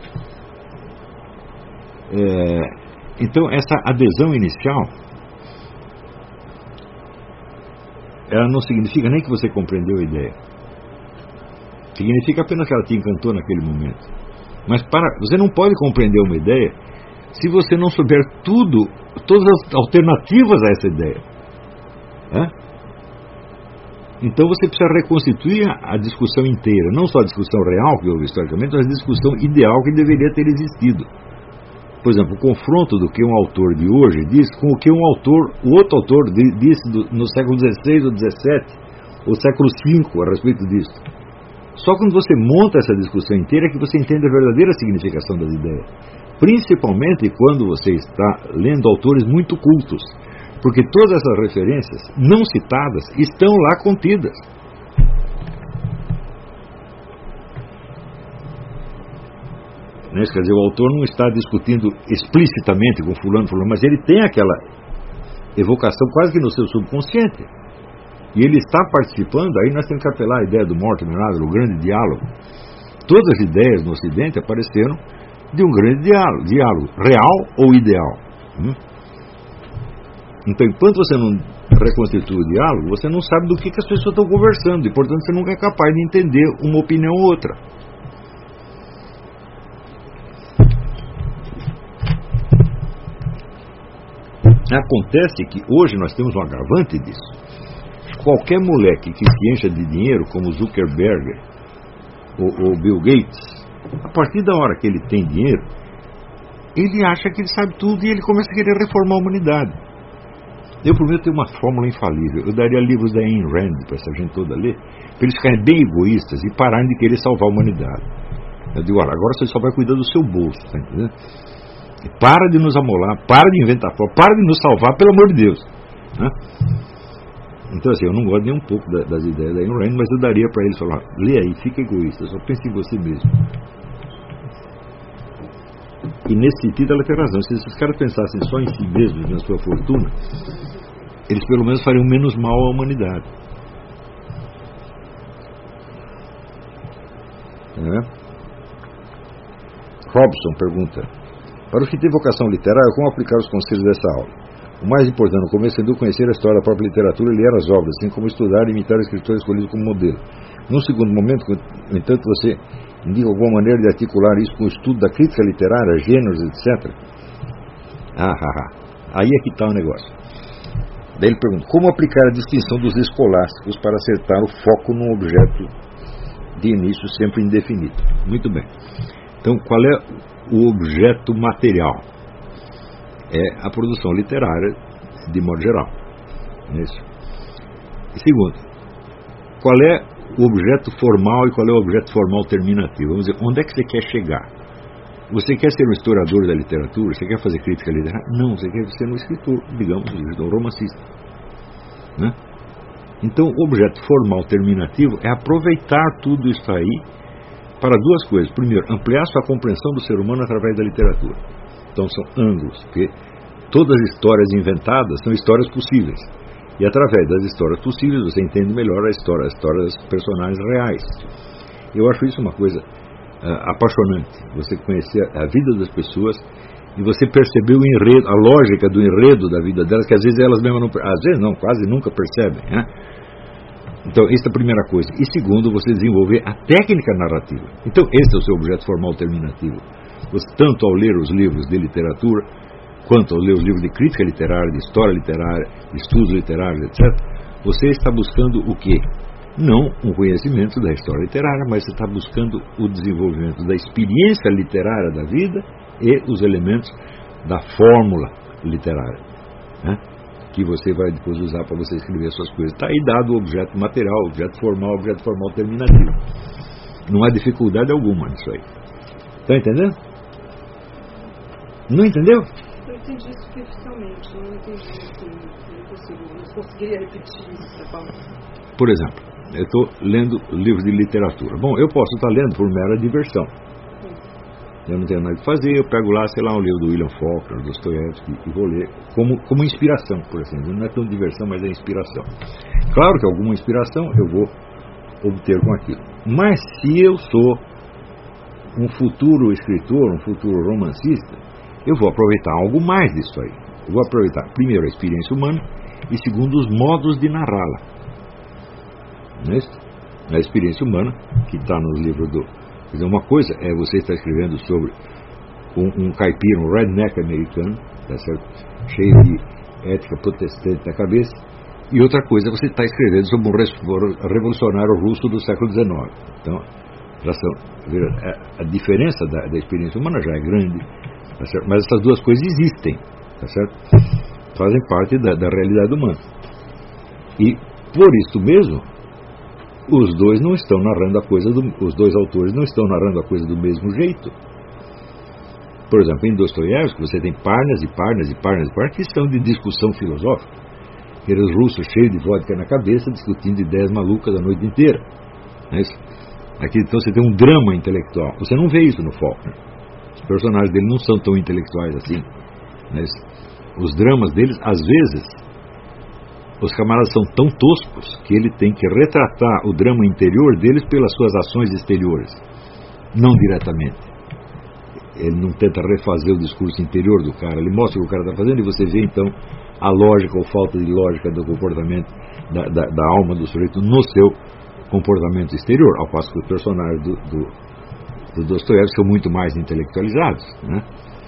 Então essa adesão inicial, ela não significa nem que você compreendeu a ideia. Significa apenas que ela te encantou naquele momento. Mas você não pode compreender uma ideia se você não souber todas as alternativas a essa ideia. Então você precisa reconstituir a discussão inteira, não só a discussão real que houve historicamente, mas a discussão ideal que deveria ter existido. Por exemplo, o confronto do que um autor de hoje diz com o que o outro autor disse no século XVI ou XVII, ou século V a respeito disso. Só quando você monta essa discussão inteira que você entende a verdadeira significação das ideias. Principalmente quando você está lendo autores muito cultos. Porque todas essas referências não citadas estão lá contidas. Quer dizer, o autor não está discutindo explicitamente com fulano, mas ele tem aquela evocação quase que no seu subconsciente. E ele está participando, aí nós temos que apelar à ideia do Mortimer Adler, o grande diálogo. Todas as ideias no Ocidente apareceram de um grande diálogo, real ou ideal. Então, enquanto você não reconstitui o diálogo, você não sabe do que as pessoas estão conversando, e portanto você nunca é capaz de entender uma opinião ou outra. Acontece que hoje nós temos um agravante disso. Qualquer moleque que se encha de dinheiro, como Zuckerberg ou Bill Gates, a partir da hora que ele tem dinheiro, ele acha que ele sabe tudo e ele começa a querer reformar a humanidade. Eu prometo ter uma fórmula infalível. Eu daria livros da Ayn Rand para essa gente toda ler, para eles ficarem bem egoístas e pararem de querer salvar a humanidade. Eu digo, olha, agora você só vai cuidar do seu bolso, tá entendendo? E para de nos amolar, para de inventar forma, para de nos salvar, pelo amor de Deus, né? Então assim, eu não gosto nem um pouco das ideias da Ayn Rand, mas eu daria para eles falar, lê aí, fica egoísta, só pense em você mesmo. E nesse sentido ela tem razão. Se esses caras pensassem só em si mesmos, na sua fortuna, eles pelo menos fariam menos mal à humanidade. Robson pergunta: para os que têm vocação literária, como aplicar os conselhos dessa aula? O mais importante no começo é conhecer a história da própria literatura e ler as obras, assim como estudar e imitar o escritor escolhido como modelo. Num segundo momento, no entanto, você indica alguma maneira de articular isso com o estudo da crítica literária, gêneros, etc. Aí é que está o negócio. Daí ele pergunta: como aplicar a distinção dos escolásticos para acertar o foco num objeto de início sempre indefinido? Muito bem. Então, qual é o objeto material? É a produção literária, de modo geral. Isso. E segundo, qual é o objeto formal e qual é o objeto formal terminativo? Vamos dizer, onde é que você quer chegar? Você quer ser um historiador da literatura? Você quer fazer crítica literária? Não, você quer ser um escritor, digamos, um romancista, né? Então, o objeto formal terminativo é aproveitar tudo isso aí para duas coisas. Primeiro, ampliar sua compreensão do ser humano através da literatura. Então, são ângulos, porque todas as histórias inventadas são histórias possíveis. E através das histórias possíveis você entende melhor a história das personagens reais. Eu acho isso uma coisa apaixonante. Você conhecer a vida das pessoas e você perceber o enredo, a lógica do enredo da vida delas, que às vezes elas mesmas não, às vezes não, quase nunca percebem, né? Então, essa é a primeira coisa. E segundo, você desenvolver a técnica narrativa. Então, esse é o seu objeto formal terminativo. Você, tanto ao ler os livros de literatura, quanto ao ler os livros de crítica literária, de história literária, de estudos literários, etc., você está buscando o quê? Não um conhecimento da história literária, mas você está buscando o desenvolvimento da experiência literária da vida e os elementos da fórmula literária, né? Que você vai depois usar para você escrever suas coisas. Está aí dado o objeto material, objeto formal terminativo. Não há dificuldade alguma nisso aí. Está entendendo? Não entendeu? Eu entendi superficialmente, não entendi assim, não conseguiria repetir isso para falar. Por exemplo, eu estou lendo livros de literatura. Bom, eu posso estar lendo por mera diversão. Eu não tenho nada que fazer, eu pego lá, sei lá, um livro do William Faulkner, Dostoiévski, e vou ler como inspiração, por assim dizer. Não é tão diversão, mas é inspiração. Claro que alguma inspiração eu vou obter com aquilo. Mas se eu sou um futuro escritor, um futuro romancista, eu vou aproveitar algo mais disso aí. Eu vou aproveitar, primeiro, a experiência humana e, segundo, os modos de narrá-la. Não é isso? A experiência humana, que está nos livros do... Quer dizer, uma coisa é você estar escrevendo sobre um caipira, um redneck americano, tá certo? Cheio de ética protestante na cabeça, e outra coisa é você estar escrevendo sobre um revolucionário russo do século XIX. Então, a diferença da experiência humana já é grande, tá certo? Mas essas duas coisas existem, tá certo? Fazem parte da realidade humana. E, por isso mesmo, os dois não estão narrando a coisa os dois autores não estão narrando a coisa do mesmo jeito. Por exemplo, em Dostoiévski você tem páginas e páginas e páginas e páginas que estão de discussão filosófica. Aqueles russos cheios de vodka na cabeça discutindo ideias malucas a noite inteira. Aqui então você tem um drama intelectual. Você não vê isso no Faulkner. Os personagens dele não são tão intelectuais assim. Os dramas deles, às vezes, os camaradas são tão toscos que ele tem que retratar o drama interior deles pelas suas ações exteriores, não diretamente. Ele não tenta refazer o discurso interior do cara, ele mostra o que o cara está fazendo e você vê então a lógica ou falta de lógica do comportamento da alma do sujeito no seu comportamento exterior, ao passo que os personagens do Dostoiévski são muito mais intelectualizados, né?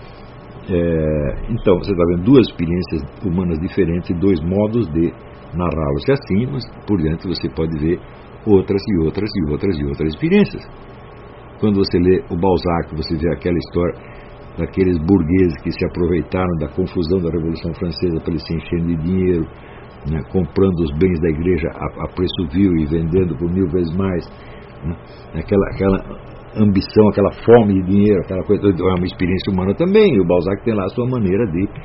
Então você está vendo duas experiências humanas diferentes e dois modos de narrá-los, e assim por diante você pode ver outras e outras e outras e outras experiências. Quando você lê o Balzac, você vê aquela história daqueles burgueses que se aproveitaram da confusão da Revolução Francesa para eles se encherem de dinheiro, né, comprando os bens da igreja a preço vil e vendendo por 1000 vezes mais, né, aquela ambição, aquela fome de dinheiro, aquela coisa, é uma experiência humana também, e o Balzac tem lá a sua maneira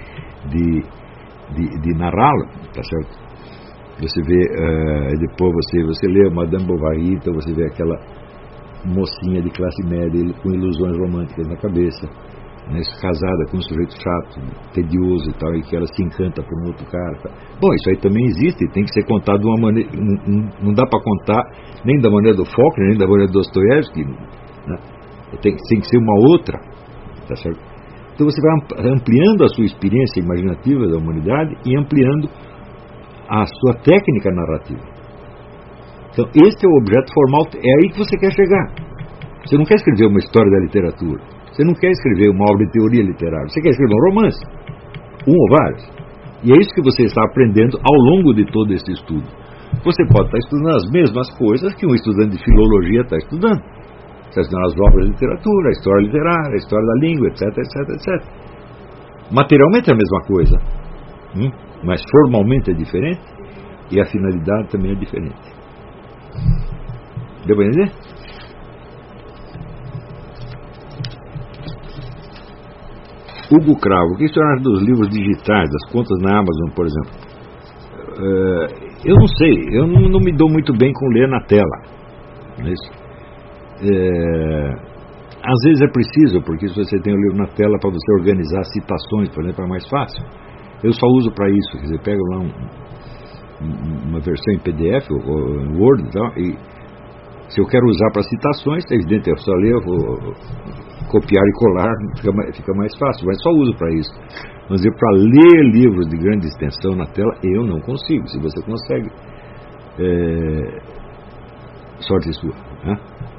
de narrá-lo, tá certo? Você vê, depois você lê Madame Bovary, então você vê aquela mocinha de classe média, ele com ilusões românticas na cabeça, né, casada com um sujeito chato, tedioso e tal, e que ela se encanta por um outro cara, tá? Bom, isso aí também existe, tem que ser contado de uma maneira, não dá para contar nem da maneira do Faulkner, nem da maneira do Dostoiévski, né? Tem que ser uma outra, tá certo? Então você vai ampliando a sua experiência imaginativa da humanidade e ampliando a sua técnica narrativa. Então esse é o objeto formal, é aí que você quer chegar. Você não quer escrever uma história da literatura, você não quer escrever uma obra de teoria literária, você quer escrever um romance, um ou vários. E é isso que você está aprendendo ao longo de todo esse estudo. Você pode estar estudando as mesmas coisas que um estudante de filologia está estudando. Está estudando as obras de literatura, a história literária, a história da língua, etc, etc, etc. Materialmente é a mesma coisa, mas formalmente é diferente e a finalidade também é diferente. Deu para entender? Hugo Cravo, o que o senhor acha dos livros digitais, das contas na Amazon, por exemplo? Eu não sei, eu não me dou muito bem com ler na tela. Não é isso? Às vezes é preciso, porque se você tem o livro na tela para você organizar citações, por exemplo, é mais fácil. Eu só uso para isso, quer dizer, pego lá uma versão em PDF ou em Word e tal, e se eu quero usar para citações, é evidente, eu só ler, eu vou copiar e colar, fica mais fácil, mas só uso para isso. Mas para ler livros de grande extensão na tela, eu não consigo. Se você consegue, sorte sua, né?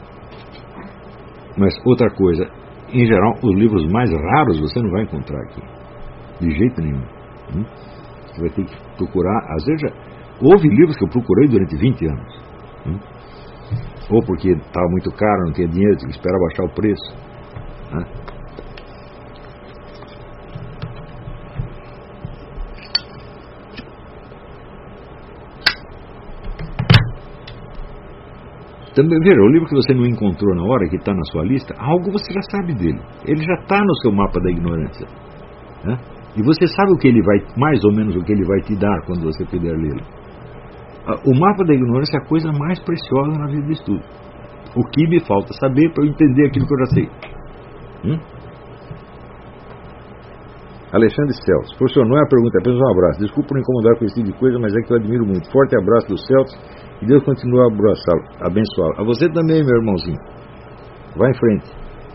Mas outra coisa, em geral, os livros mais raros você não vai encontrar aqui, de jeito nenhum. Você vai ter que procurar. Às vezes houve livros que eu procurei durante 20 anos, ou porque estava muito caro, não tinha dinheiro, tinha que esperar baixar o preço, né? Também, veja, o livro que você não encontrou na hora, que está na sua lista, algo você já sabe dele. Ele já está no seu mapa da ignorância, né? E você sabe o que ele vai, mais ou menos o que ele vai te dar quando você puder lê-lo. O mapa da ignorância é a coisa mais preciosa na vida de estudo. O que me falta saber para eu entender aquilo que eu já sei. Alexandre Celso. Professor, não é a pergunta, é apenas um abraço. Desculpa por incomodar com esse tipo de coisa, mas é que eu admiro muito. Forte abraço do Celso e Deus continue a abençoá-lo. A você também, meu irmãozinho. Vá em frente.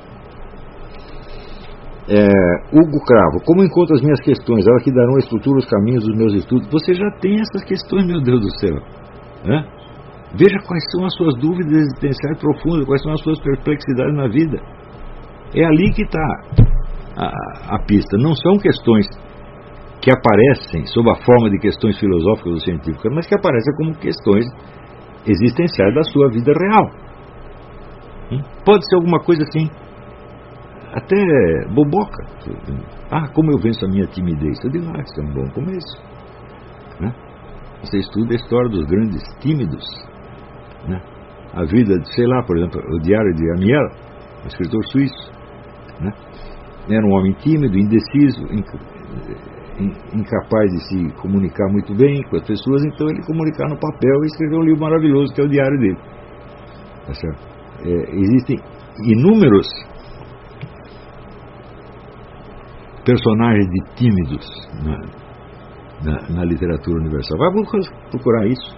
Hugo Cravo. Como encontro as minhas questões? Elas que darão a estrutura, os caminhos dos meus estudos. Você já tem essas questões, meu Deus do céu, né? Veja quais são as suas dúvidas existenciais profundas, quais são as suas perplexidades na vida. É ali que está a pista. Não são questões que aparecem sob a forma de questões filosóficas ou científicas, mas que aparecem como questões existenciais da sua vida real. Pode ser alguma coisa assim, até boboca. Como eu venço a minha timidez? Eu digo, isso é um bom começo, né? Você estuda a história dos grandes tímidos, né? A vida, sei lá, por exemplo, o Diário de Amiel, um escritor suíço, né? Era um homem tímido, indeciso, incapaz de se comunicar muito bem com as pessoas, então ele comunicar no papel e escreveu um livro maravilhoso que é o diário dele. Tá certo? Existem inúmeros personagens de tímidos na literatura universal. Vai procurar isso.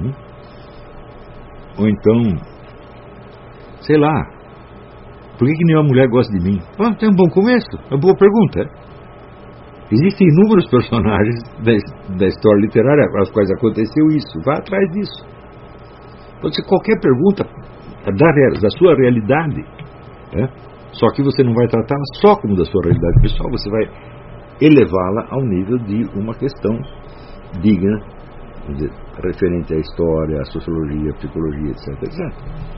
Ou então, sei lá, por que nenhuma mulher gosta de mim? Tem um bom começo, é uma boa pergunta. Existem inúmeros personagens da história literária aos quais aconteceu isso. Vá atrás disso. Pode ser qualquer pergunta da sua realidade, só que você não vai tratá-la só como da sua realidade pessoal, você vai elevá-la ao nível de uma questão digna, referente à história, à sociologia, à psicologia, etc, etc.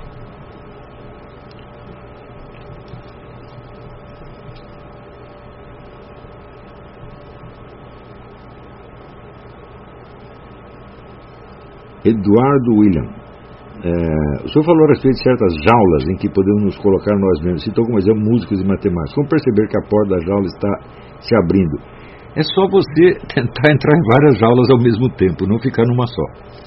Eduardo William. O senhor falou a respeito de certas jaulas em que podemos nos colocar nós mesmos. Citou como exemplo músicos e matemáticos. Como perceber que a porta da jaula está se abrindo? É só você tentar entrar em várias jaulas ao mesmo tempo, não ficar numa só.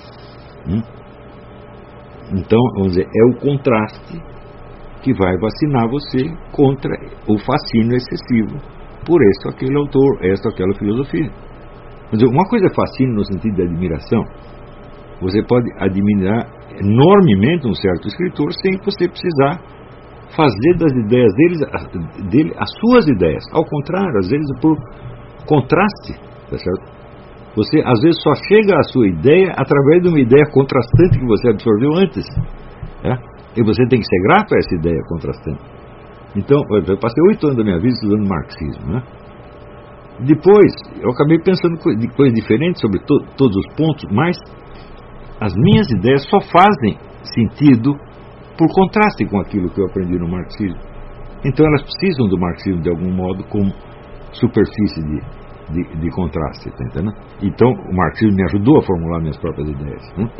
Então, vamos dizer, é o contraste que vai vacinar você contra o fascínio excessivo por este ou aquele autor, esta ou aquela filosofia. Quer dizer, uma coisa é fascínio no sentido de admiração. Você pode admirar enormemente um certo escritor sem você precisar fazer das ideias dele as suas ideias. Ao contrário, às vezes por contraste, tá certo? Você às vezes só chega à sua ideia através de uma ideia contrastante que você absorveu antes, e você tem que ser grato a essa ideia contrastante. Então, eu passei 8 anos da minha vida estudando marxismo, né? Depois eu acabei pensando de coisas diferentes sobre todos os pontos, mas as minhas ideias só fazem sentido por contraste com aquilo que eu aprendi no marxismo. Então elas precisam do marxismo de algum modo como superfície de contraste, tá entendendo? Então o marxismo me ajudou a formular minhas próprias ideias, né?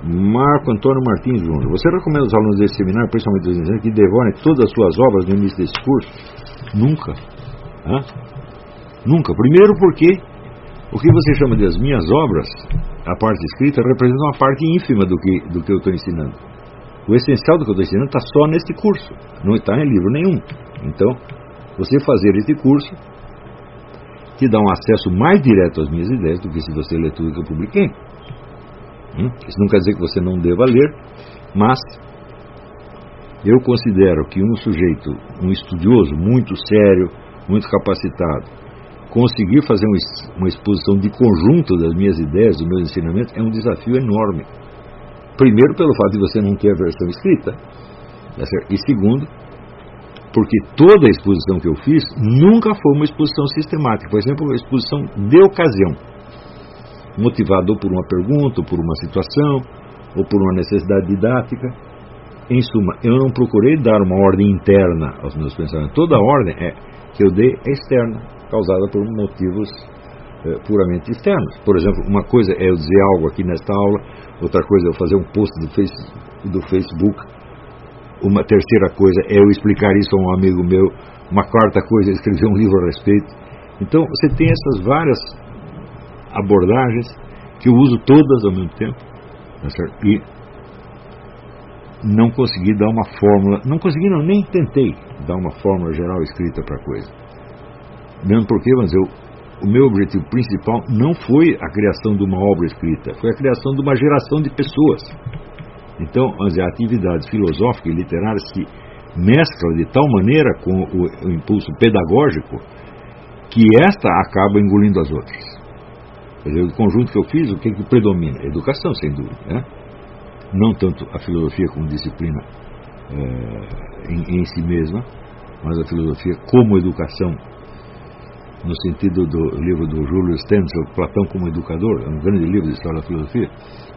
Marco Antônio Martins Júnior. Você recomenda aos alunos desse seminário, principalmente os iniciantes, que devorem todas as suas obras no início desse curso? Nunca. Nunca. Primeiro porque o que você chama de as minhas obras, a parte escrita, representa uma parte ínfima do que eu estou ensinando. O essencial do que eu estou ensinando está só neste curso, não está em livro nenhum. Então, você fazer este curso te dá um acesso mais direto às minhas ideias do que se você ler tudo que eu publiquei. Isso não quer dizer que você não deva ler, mas eu considero que um sujeito, um estudioso muito sério, muito capacitado, conseguir fazer uma exposição de conjunto das minhas ideias, dos meus ensinamentos, é um desafio enorme. Primeiro, pelo fato de você não ter a versão escrita, e segundo, porque toda a exposição que eu fiz nunca foi uma exposição sistemática, por exemplo, uma exposição de ocasião, motivada ou por uma pergunta, ou por uma situação, ou por uma necessidade didática. Em suma, eu não procurei dar uma ordem interna aos meus pensamentos. Toda a ordem que eu dei é externa, causada por motivos puramente externos. Por exemplo, uma coisa é eu dizer algo aqui nesta aula, outra coisa é eu fazer um post do Facebook, uma terceira coisa é eu explicar isso a um amigo meu, uma quarta coisa é escrever um livro a respeito. Então, você tem essas várias abordagens que eu uso todas ao mesmo tempo, e não consegui dar uma fórmula, nem tentei dar uma fórmula geral escrita para a coisa. Mesmo porque, mas o meu objetivo principal não foi a criação de uma obra escrita, foi a criação de uma geração de pessoas. Então, a atividade filosófica e literária se mescla de tal maneira com o impulso pedagógico que esta acaba engolindo as outras. Quer dizer, o conjunto que eu fiz, o que predomina? Educação, sem dúvida, né? Não tanto a filosofia como disciplina em si mesma, mas a filosofia como educação, no sentido do livro do Júlio Stenzel, Platão como Educador, é um grande livro de história da filosofia.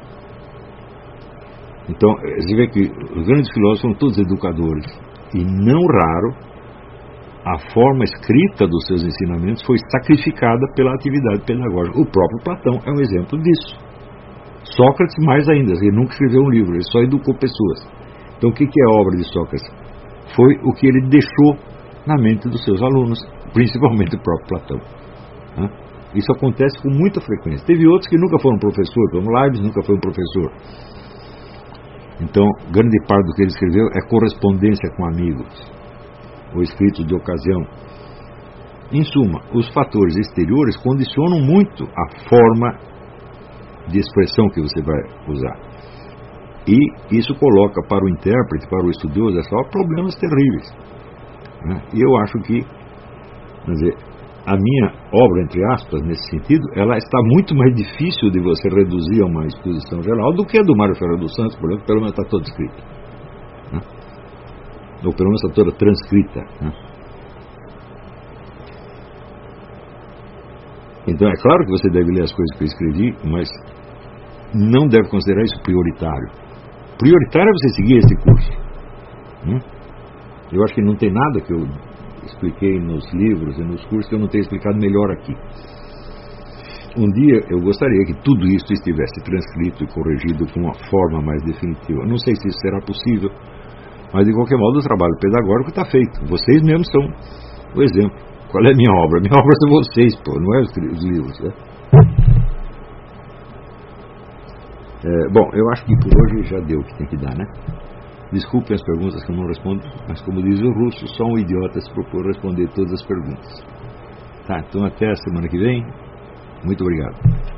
Então, você vê que os grandes filósofos são todos educadores, e não raro a forma escrita dos seus ensinamentos foi sacrificada pela atividade pedagógica. O próprio Platão é um exemplo disso. Sócrates, mais ainda, ele nunca escreveu um livro, ele só educou pessoas. Então, o que é a obra de Sócrates? Foi o que ele deixou na mente dos seus alunos, principalmente o próprio Platão. Isso acontece com muita frequência. Teve outros que nunca foram professor, como Leibniz nunca foi um professor. Então, grande parte do que ele escreveu é correspondência com amigos, ou escritos de ocasião. Em suma, os fatores exteriores condicionam muito a forma de expressão que você vai usar. E isso coloca para o intérprete, para o estudioso, problemas terríveis. E eu acho que, quer dizer, a minha obra, entre aspas, nesse sentido, ela está muito mais difícil de você reduzir a uma exposição geral do que a do Mário Ferreira dos Santos, por exemplo, pelo menos está toda escrita. Ou pelo menos está toda transcrita. Então é claro que você deve ler as coisas que eu escrevi, mas não deve considerar isso prioritário. Prioritário é você seguir esse curso. Eu acho que não tem nada que eu expliquei nos livros e nos cursos que eu não tenha explicado melhor aqui. Um dia eu gostaria que tudo isso estivesse transcrito e corrigido com uma forma mais definitiva. Não sei se isso será possível, mas de qualquer modo o trabalho pedagógico está feito. Vocês mesmos são o exemplo. Qual é a minha obra? Minha obra são vocês, não é os livros, né? Bom, eu acho que por hoje já deu o que tem que dar, né? Desculpem as perguntas que eu não respondo, mas como diz o russo, só um idiota se propõe responder todas as perguntas. Tá, então até a semana que vem. Muito obrigado.